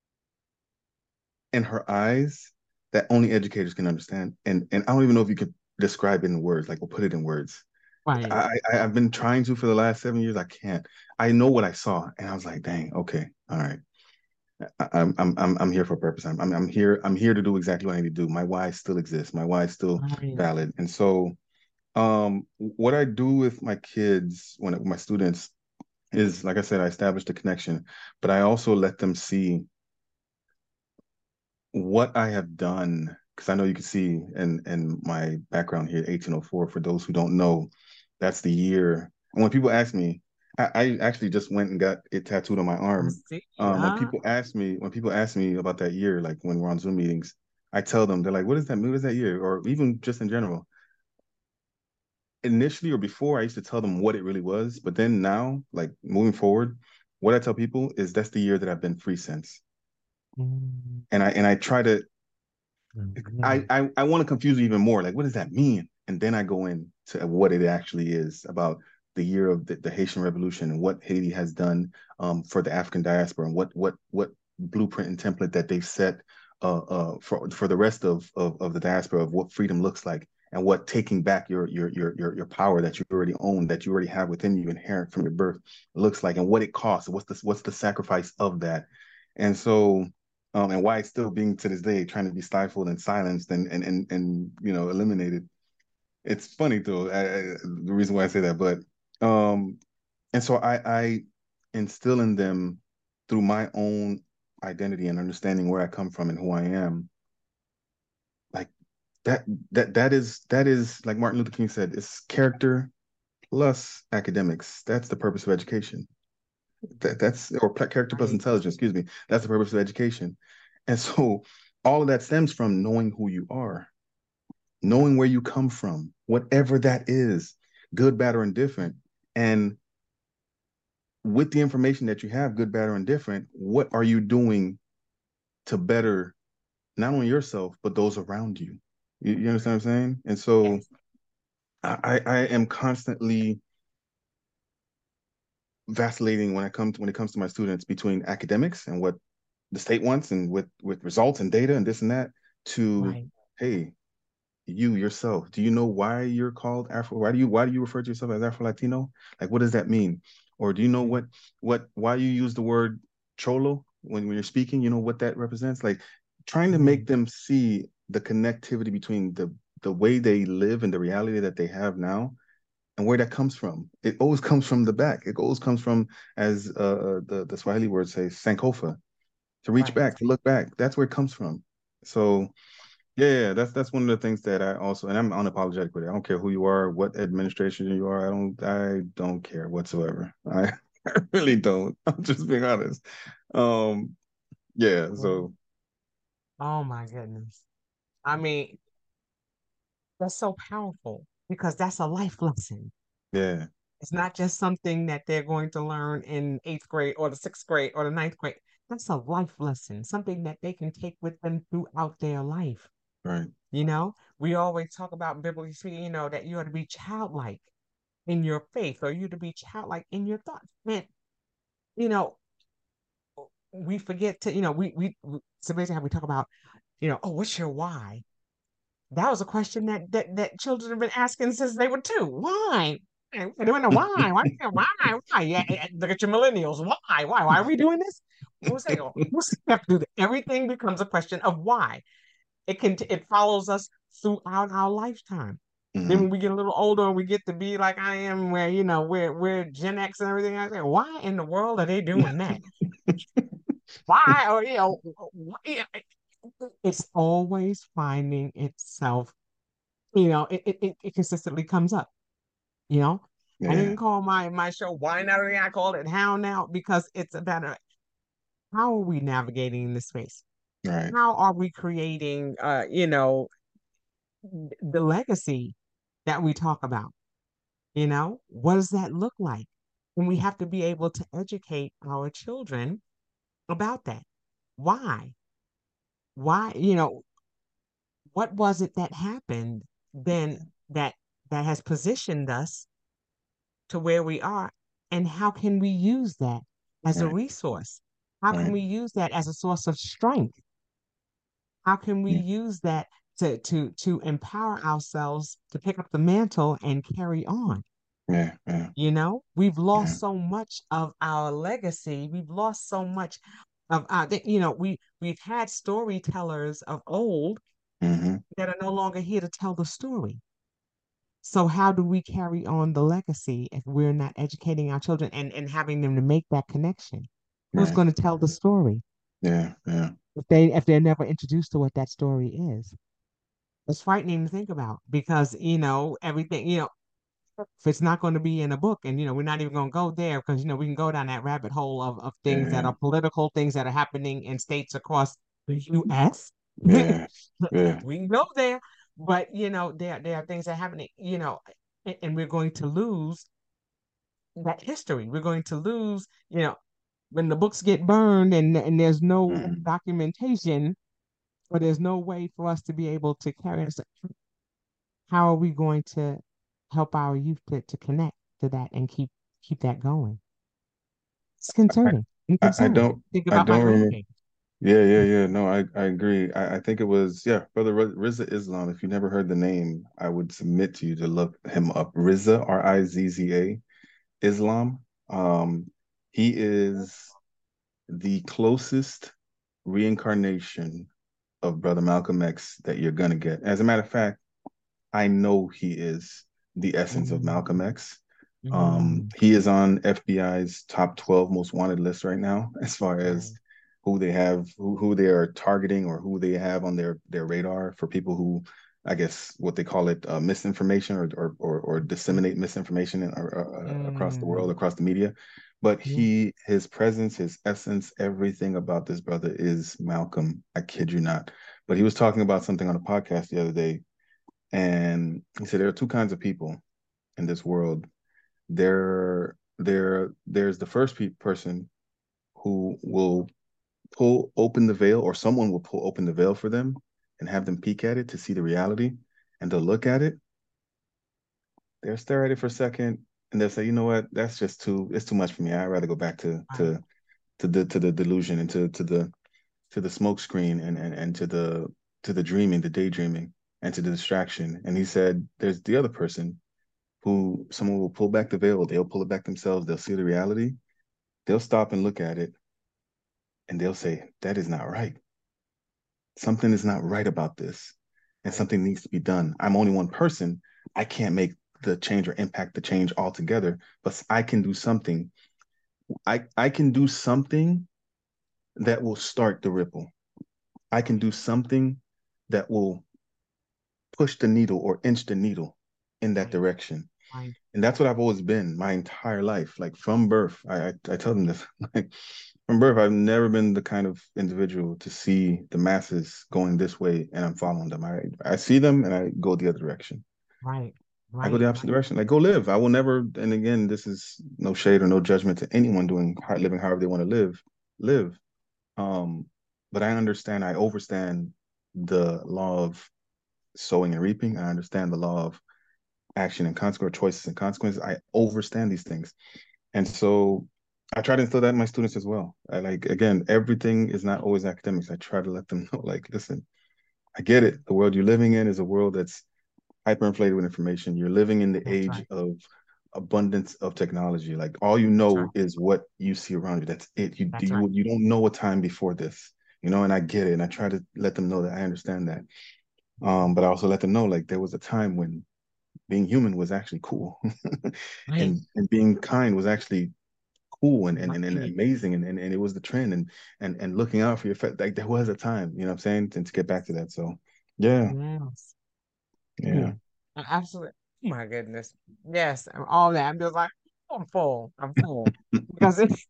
in her eyes that only educators can understand, and I don't even know if you could describe it in words, like, or put it in words. Right. I've been trying to for the last 7 years. I can't. I know what I saw, and I was like, dang, okay, all right. I'm here for a purpose. I'm here to do exactly what I need to do. My why still exists. My why is still Right. valid, and so what I do with my kids my students is, like I said, I established a connection, but I also let them see what I have done. Because I know you can see in my background here, 1804, for those who don't know, that's the year. And when people ask me, I actually just went and got it tattooed on my I arm. see. When people ask me about that year, like when we're on Zoom meetings, I tell them, they're like, what is that? What is that year? Or even just in general. Initially or before, I used to tell them what it really was, but then now, like moving forward, what I tell people is that's the year that I've been free since. Mm, And I try to mm, I want to confuse you even more. Like, what does that mean? And then I go into what it actually is about the year of the Haitian Revolution and what Haiti has done for the African diaspora and what blueprint and template that they've set for the rest of the diaspora of what freedom looks like and what taking back your power that you already own, that you already have within you inherent from your birth looks like, and what it costs, what's the sacrifice of that. And so and why it's still being to this day trying to be stifled and silenced and eliminated. It's funny though, the reason why I say that, but um, and so I instill in them through my own identity and understanding where I come from and who I am, like that that is like Martin Luther King said, it's character plus academics. That's the purpose of education. That's or character plus right. intelligence, excuse me. That's the purpose of education. And so all of that stems from knowing who you are, knowing where you come from, whatever that is, good, bad, or indifferent. And with the information that you have, good, bad, or indifferent, what are you doing to better not only yourself, but those around you? You understand what I'm saying? And so Yes. I am constantly vacillating when it comes to my students between academics and what the state wants and with results and data and this and that to, Right. hey, you yourself, do you know why you're called Afro? Why do you refer to yourself as Afro Latino? Like, what does that mean? Or do you know Right. why you use the word cholo when you're speaking? You know what that represents? Like, trying to make Right. them see the connectivity between the way they live and the reality that they have now and where that comes from. It always comes from the back. It always comes from, as the Swahili word says, Sankofa, to reach Right. back, to look back. That's where it comes from. So yeah, that's one of the things that I also, and I'm unapologetic with it. I don't care who you are, what administration you are. I don't care whatsoever. I really don't. I'm just being honest. Um, yeah. Mm. So Oh my goodness. I mean, that's so powerful because that's a life lesson. yeah, It's not just something that they're going to learn in 8th grade or the 6th grade or the 9th grade. That's a life lesson, something that they can take with them throughout their life. Right. We always talk about biblically speaking, that you are to be childlike in your faith, or you to be childlike in your thoughts. Man, you know, we forget to, so basically how we talk about, oh, what's your why? That was a question that children have been asking since they were 2. Why? And they want to know why? Why? Yeah, look at your millennials. Why? Why are we doing this? Who's have to do that? Everything becomes a question of why. It follows us throughout our lifetime. Then Hmm. when we get a little older and we get to be like I am, where we're Gen X and everything, I say, why in the world are they doing that? Why? Or it's always finding itself. It consistently comes up. You know, I Yeah. didn't call my show Why Not. I called it How Now, because it's about how are we navigating this space? Right. How are we creating, the legacy that we talk about? What does that look like? And we have to be able to educate our children about that. Why? Why, what was it that happened then that has positioned us to where we are? And how can we use that as a Right. resource? How can Right. we use that as a source of strength? How can we Yeah. use that to empower ourselves to pick up the mantle and carry on? Yeah. Yeah. We've Yeah. lost so much of our legacy. We've lost so much of we've had storytellers of old Hmm. that are no longer here to tell the story. So how do we carry on the legacy if we're not educating our children and having them to make that connection? Who's Right. going to tell the story Yeah. Yeah. if they're never introduced to what that story is? It's frightening to think about because everything, if it's not going to be in a book, and we're not even going to go there because we can go down that rabbit hole of things that Yeah. are political, things that are happening in states across the US. Yeah. Yeah. We can go there, but there are things that are happening, and we're going to lose that history. We're going to lose, when the books get burned and there's no Mhm. documentation, or there's no way for us to be able to carry on. How are we going to help our youth to connect to that and keep that going? It's I, concerning. I'm I concerned. don't Think I about my don't remember. grandkids. Yeah, yeah, yeah. No, I agree. I think it was, yeah, Brother Rizza Islam. If you never heard the name, I would submit to you to look him up. Rizza, Rizza Islam. Um, he is the closest reincarnation of Brother Malcolm X that you're gonna get. As a matter of fact, I know he is the essence of Malcolm Mm, X. mm, He is on FBI's top 12 most wanted list right now, as far as right, who they have, who they are targeting, or who they have on their radar for people who, I guess, what they call it, misinformation, or disseminate misinformation across the world, mm, across the media. But yeah, his presence, his essence, everything about this brother is Malcolm. I kid you not. But he was talking about something on a podcast the other day, and he said there are two kinds of people in this world. There's the first person who will pull open the veil, or someone will pull open the veil for them and have them peek at it to see the reality, and they'll look at it, they'll stare at it for a second, and they'll say, you know what, it's too much for me. I'd rather go back to right, the delusion, and to the smoke screen, and to the dreaming, the daydreaming, and to the distraction. And he said there's the other person who someone will pull back the veil, they'll pull it back themselves, they'll see the reality, they'll stop and look at it, and they'll say, that is not right. Something is not right about this, and right, something needs to be done. I'm only one person. I can't make the change or impact the change altogether, but I can do something. I can do something that will start the ripple. I can do something that will push the needle or inch the needle in that right, direction. right, And that's what I've always been my entire life. Like from birth, I tell them this. Like from birth, I've never been the kind of individual to see the masses going this way and I'm following them. I see them and I go the other direction. right, I go the Right, opposite direction. Like, go live. I will never. And again, this is no shade or no judgment to anyone living however they want to live. Um, but I understand. I overstand the law of sowing and reaping. I understand the law of action and consequence, choices and consequences. I overstand these things, and so I try to instill that in my students as well. I like again, everything is not always academics. I try to let them know, like, listen, I get it. The world you're living in is a world that's hyperinflated with information. You're living in the that's age right, of abundance of technology. Like all you that's right, know is what you see around you. That's it. You do that's right. you don't know a time before this. And I get it. And I try to let them know that I understand that. But I also let them know like there was a time when being human was actually cool. Right, and being kind was actually cool and right. amazing and it was the trend and looking out for your like there was a time, you know what I'm saying? And to get back to that. So yeah, Yes. yeah. Mm. Absolutely. Oh my goodness. Yes, and all that. I'm just like, I'm full. I'm full. Because it's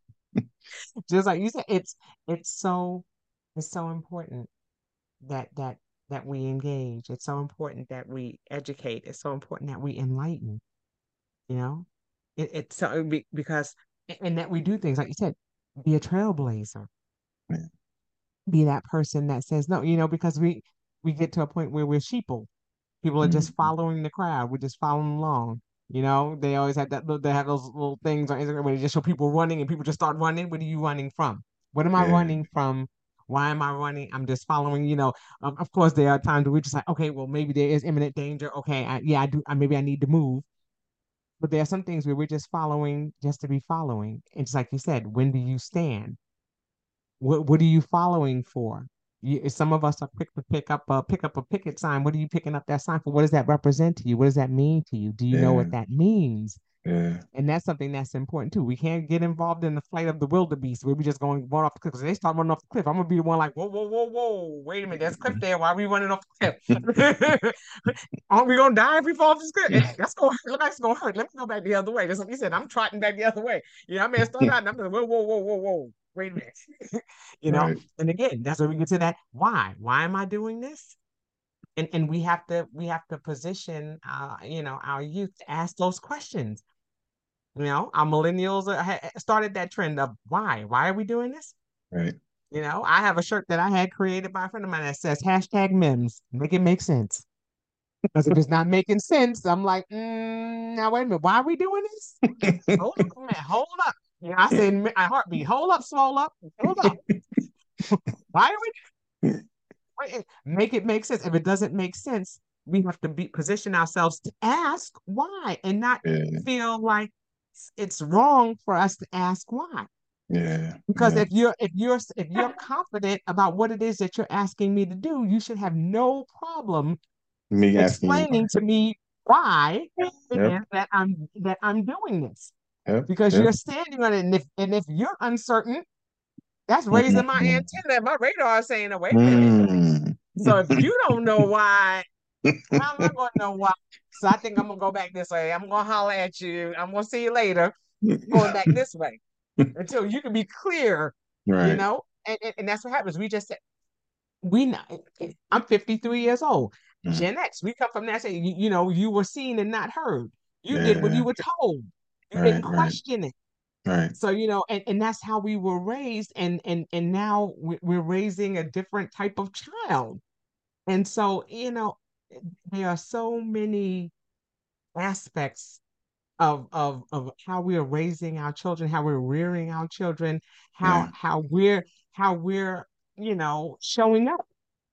just like you said, it's so it's so important that that we engage. It's so important that we educate. It's so important that we enlighten, you know? It's so because and that we do things like you said, be a trailblazer. Yeah. Be that person that says no, because we get to a point where we're sheeple. People are just Mhm. following the crowd. We're just following along. They always have they have those little things on Instagram where they just show people running and people just start running. What are you running from? What am I Yeah, running from? Why am I running? I'm just following. Of course, there are times where we're just like, okay, well, maybe there is imminent danger. Okay, yeah, I do. Maybe I need to move. But there are some things where we're just following just to be following. It's like you said, when do you stand? What are you following for? Some of us are quick to pick up a picket sign. What are you picking up that sign for? What does that represent to you? What does that mean to you? Do you know yeah, what that means? yeah, And that's something that's important too. We can't get involved in the flight of the wildebeest where we just going run off the cliff. Because they start running off the cliff, I'm gonna be the one like, whoa, whoa, whoa, whoa, wait a minute, there's a cliff there. Why are we running off the cliff? Aren't we gonna die if we fall off this cliff? That's gonna look like it's gonna hurt. Let me go back the other way. Just like you said, I'm trotting back the other way. I may have started out and I'm like, whoa, whoa, whoa, whoa, whoa. Wait a minute. you know, right, and again, that's where we get to that. Why? Why am I doing this? And we have to position our youth to ask those questions. Our millennials started that trend of why? Why are we doing this? right. I have a shirt that I had created by a friend of mine that says hashtag memes. Make it make sense. Because if it's not making sense, I'm like, now wait a minute, why are we doing this? Hold up, man, hold up. I said in my heartbeat, hold up, swole up, hold up. Why are make it make sense? If it doesn't make sense, we have to position ourselves to ask why and not Yeah, feel like it's wrong for us to ask why. yeah, Because yeah. if you're confident about what it is that you're asking me to do, you should have no problem Me asking you why. explaining to me why it Yep, is that I'm doing this. yep, Because yep. you're standing on it, and if you're uncertain, that's raising my Mm, antenna, my radar saying, oh, wait a minute. mm. So if you don't know why, how am I gonna know why? So I think I'm gonna go back this way. I'm gonna holler at you. I'm gonna see you later, going back this way until you can be clear, you Right. know? And that's what happens. We just said we not I'm 53 years old. Mm. Gen X, we come from that say, you were seen and not heard. You did what Yeah. you were told. You didn't Right. Right. question it. Right. So, and that's how we were raised, and now we're raising a different type of child. And so, there are so many aspects of how we are raising our children, how we're rearing our children, how Yeah. how we're how we're showing up,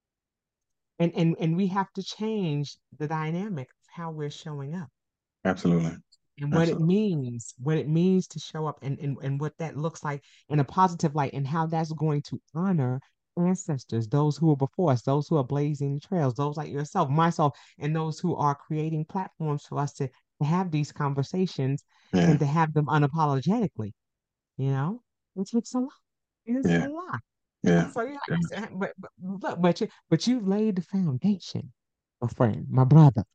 and we have to change the dynamic of how we're showing up Absolutely. and Absolutely. what it means to show up, and what that looks like in a positive light, and how that's going to honor ancestors, those who are before us, those who are blazing trails, those like yourself, myself, and those who are creating platforms for us to have these conversations Yeah. and to have them unapologetically. You know, it takes a lot. It's a Yeah. lot. Yeah. So yeah, Yeah. but you laid the foundation, my friend, my brother.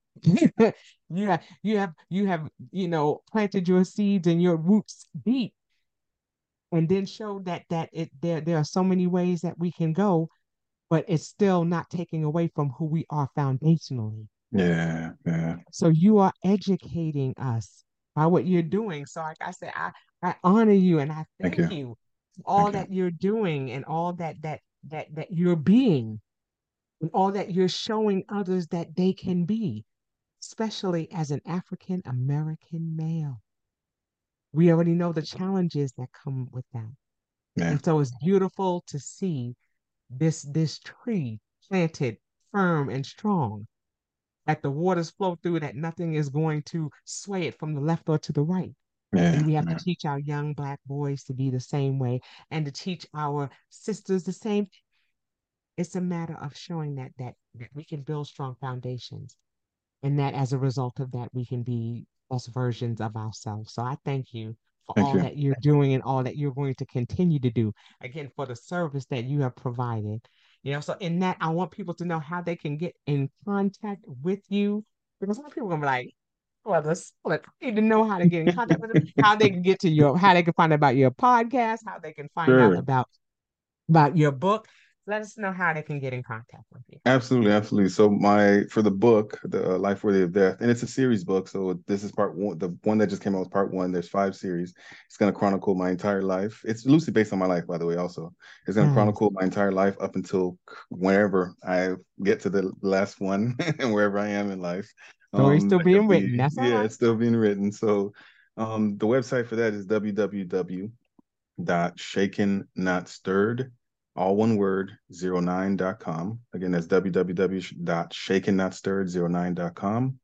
You have planted your seeds and your roots deep, and then showed that there are so many ways that we can go, but it's still not taking away from who we are foundationally. Yeah, yeah. So you are educating us by what you're doing. So like I said, I honor you and I Thank thank you. you for all Thank you. that you're doing and all that you're being and all that you're showing others that they can be, especially as an African American male. We already know the challenges that come with that. Yeah, And so it's beautiful to see this tree planted firm and strong, that the waters flow through, that nothing is going to sway it from the left or to the right. And yeah, we have to yeah, teach our young Black boys to be the same way and to teach our sisters the same. It's a matter of showing that we can build strong foundations and that as a result of that, we can be best versions of ourselves. So I thank you for thank all you. that you're doing and all that you're going to continue to do. Again, for the service that you have provided. So in that, I want people to know how they can get in contact with you because some people are gonna be like, well, the split. Need to know how to get in contact with them, how they can get to how they can find out about your podcast, how they can find out Sure. about your book. Let us know how they can get in contact with you. Absolutely, absolutely. So my for the book, the Life Worthy of Death, and it's a series book. So this is part one. The one that just came out was part one. There's 5 series. It's going to chronicle my entire life. It's loosely based on my life, by the way. Also, it's going to Nice. chronicle my entire life up until whenever I get to the last one and wherever I am in life. Story's still It'll being be written. That's all yeah, right. it's still being written. So, the website for that is www.shakennotStirred, all one word, 09.com. Again, that's www.shakennotStirred09.com.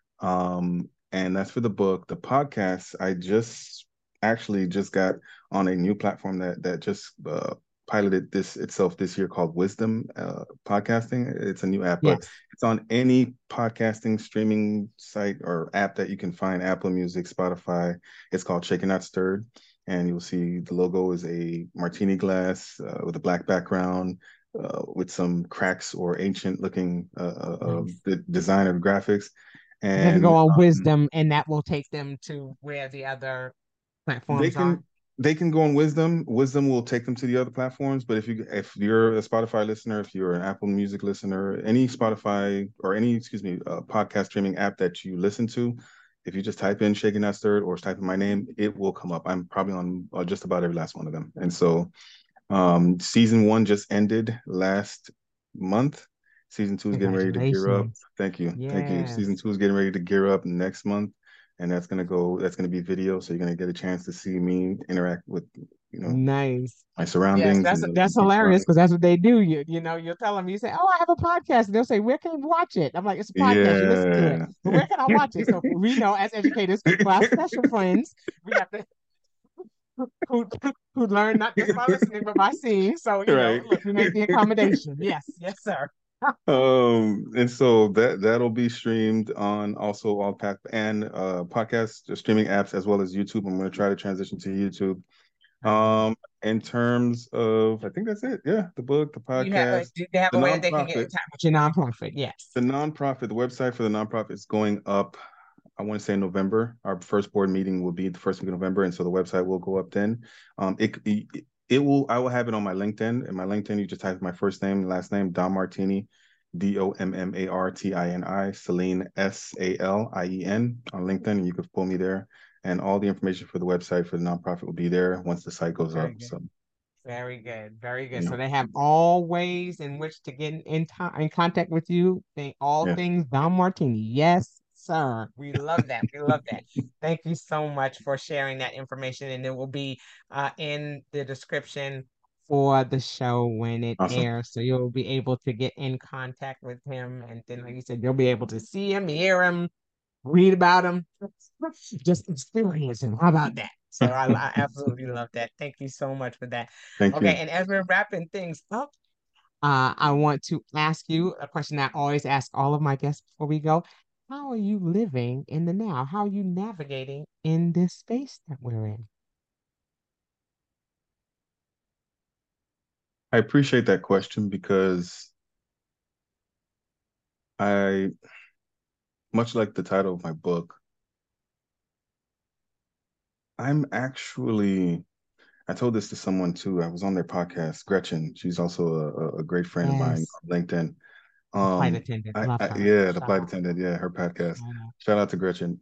And that's for the book. The podcast, I just actually just got on a new platform that just piloted this itself this year called Wisdom Podcasting. It's a new app, but Yes. it's on any podcasting streaming site or app that you can find, Apple Music, Spotify. It's called Shaken Not Stirred. And you'll see the logo is a martini glass with a black background, with some cracks or ancient looking Nice. design or graphics. They can And go on wisdom and that will take them to where the other they platforms are. can they can go on Wisdom. Wisdom will take them to the other platforms. But if you're a Spotify listener, if you're an Apple Music listener, any Spotify or any excuse me podcast streaming app that you listen to, if you just type in Shaking That Stirred or type in my name, it will come up. I'm probably on just about every last one of them. And so season one just ended last month. Season two is getting ready to gear up. Congratulations. Thank you. Thank you. Season Yes. two is getting ready to gear up next month. And that's gonna be video. So you're gonna get a chance to see me interact with, you know, Nice. my Yes, surroundings that's and that's be hilarious fun. because that's what they do. You'll tell them, you say, "Oh, I have a podcast." And they'll say, "Where can we watch it?" I'm like, "It's a podcast. You listen to it, Yeah. but where can I watch it?" So we know as educators, for our special friends, we have to who who learn not just by listening but by seeing. So Right. look, we make the accommodation. Yes, yes, sir. And so that'll be streamed on also all pack and podcast streaming apps as well as YouTube. I'm going to try to transition to YouTube. Very good. In terms of, I think that's it. Yeah, the book, the podcast, Do they have the a way that they can get in nonprofit, touch with your nonprofit? Yes. the website for the nonprofit is going up. I want to say November. Our first board meeting will be the first week of November, and so the website will go up then. It will. I will have it on my LinkedIn. And my LinkedIn, you just type my first name, last name, Don Martini, DOMMARTINI, Saline SALIEN on LinkedIn, and you can pull me there. And all the information for the website for the nonprofit will be there once the site goes up. Very good. So, Very good. Very good. you So know, they have all ways in which to get in contact with you. All yeah, things Don Martini. Yes, sir. We love that. We love that. Thank you so much for sharing that information. And it will be in the description for the show when it awesome. airs. So you'll be able to get in contact with him. And then, like you said, you'll be able to see him, hear him, read about him, just experience him. How about that? So I absolutely love that. Thank you so much for that. Thank Okay, you. and as we're wrapping things up, I want to ask you a question I always ask all of my guests before we go. How are you living in the now? How are you navigating in this space that we're in? I appreciate that question because I, much like the title of my book, I'm actually, I told this to someone too. I was on their podcast, Gretchen. She's also a great friend of mine Yes. on LinkedIn. The flight attendant. Love her. Yeah, the Shout flight out. attendant. Yeah, her podcast. Shout out. Shout out to Gretchen.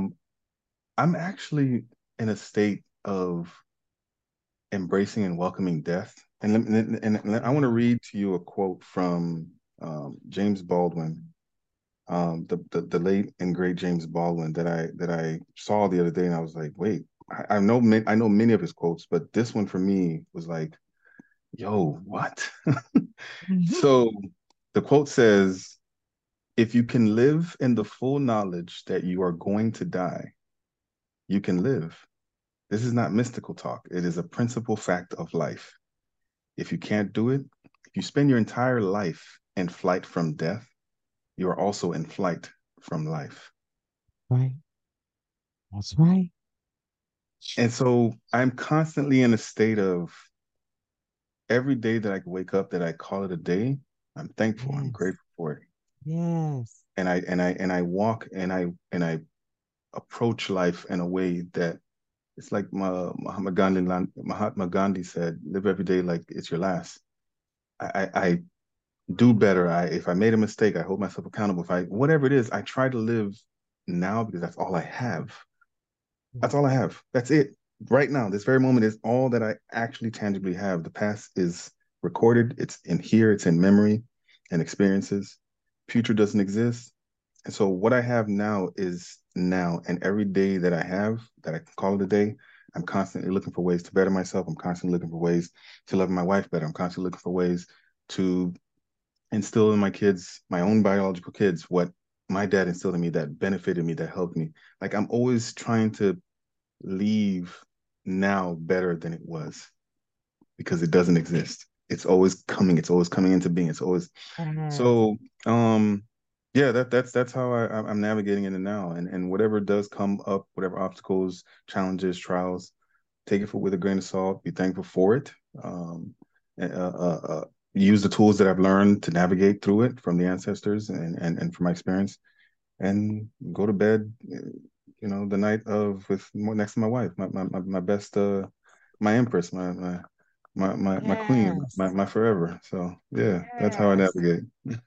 I'm actually in a state of embracing and welcoming death. And I want to read to you a quote from James Baldwin, the late and great James Baldwin that I saw the other day, and I was like, wait, I know many of his quotes, but this one for me was like, yo, what? Mhm. So the quote says, if you can live in the full knowledge that you are going to die, you can live. This is not mystical talk. It is a principal fact of life. If you can't do it, if you spend your entire life in flight from death, you are also in flight from life. Right. That's right. And so I'm constantly in a state of every day that I wake up that I call it a day, I'm thankful, I'm Yes. grateful for it. Yes. And I walk and I approach life in a way that it's like Mahatma Gandhi said, live every day like it's your last. I do better. If I made a mistake, I hold myself accountable. If I whatever it is, I try to live now because that's all I have. That's all I have. That's it. Right now, this very moment is all that I actually tangibly have. The past is recorded. It's in here. It's in memory and experiences. Future doesn't exist. And so what I have now is now. And every day that I have that I can call it a day, I'm constantly looking for ways to better myself. I'm constantly looking for ways to love my wife better. I'm constantly looking for ways to instill in my kids, my own biological kids, what my dad instilled in me that benefited me, that helped me. Like I'm always trying to leave now better than it was because it doesn't exist. It's always coming. It's always coming into being. It's always Yes. so. Yeah, that's how I'm navigating in it now, and whatever does come up, whatever obstacles, challenges, trials, take it with a grain of salt. Be thankful for it. Uh, uh, uh, Use the tools that I've learned to navigate through it from the ancestors and from my experience, and go to bed. The night of with next to my wife, my best, my empress, my queen, Yes. my forever. So yeah, that's how I Yes. navigate.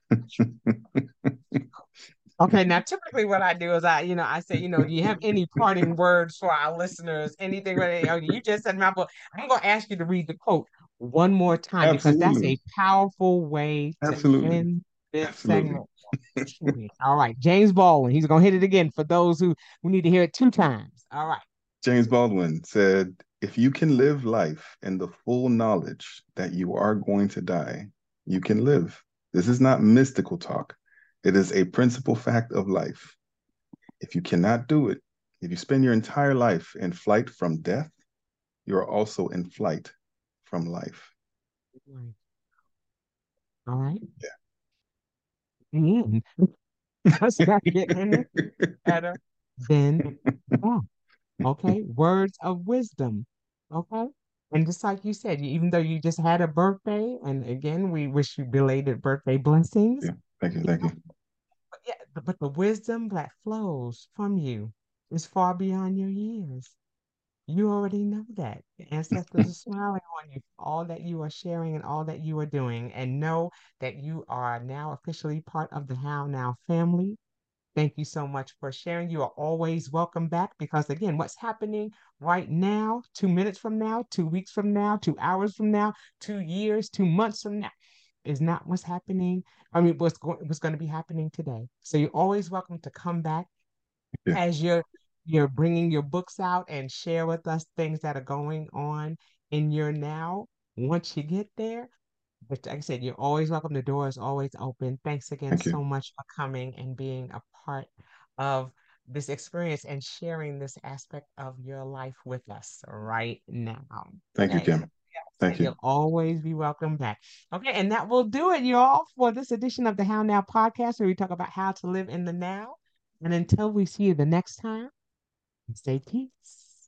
Okay, now typically what I do is I say, do you have any parting words for our listeners? Anything really, you just said my book. I'm gonna ask you to read the quote one more time because that's Absolutely, a powerful way to absolutely, end this absolutely. segment. All right, James Baldwin. He's gonna hit it again for those who need to hear it two times. All right. James Baldwin said, "If you can live life in the full knowledge that you are going to die, you can live. This is not mystical talk. It is a principal fact of life. If you cannot do it, if you spend your entire life in flight from death, you are also in flight from life." Right. All right. Yeah. Mm. Let's not get any better than that. Okay, words of wisdom. Okay. And just like you said, even though you just had a birthday, and again, we wish you belated birthday blessings. Yeah. Thank you. You Thank know, you. but yeah, but the wisdom that flows from you is far beyond your years. You already know that. The ancestors are smiling on you for all that you are sharing and all that you are doing. And know that you are now officially part of the How Now family. Thank you so much for sharing. You are always welcome back because, again, what's happening right now, 2 minutes from now, 2 weeks from now, 2 hours from now, 2 years, 2 months from now, is not what's happening. I mean, what's going to be happening today. So you're always welcome to come back Yeah. as you're bringing your books out and share with us things that are going on in your now. Once you get there, but like I said, you're always welcome. The door is always open. Thanks again Thank you. so much for coming and being a part of this experience and sharing this aspect of your life with us right now. Thank you, Okay. Kim. Thank You'll you. always be welcome back. Okay, and that will do it, y'all, for this edition of the How Now podcast, where we talk about how to live in the now. And until we see you the next time, stay peace.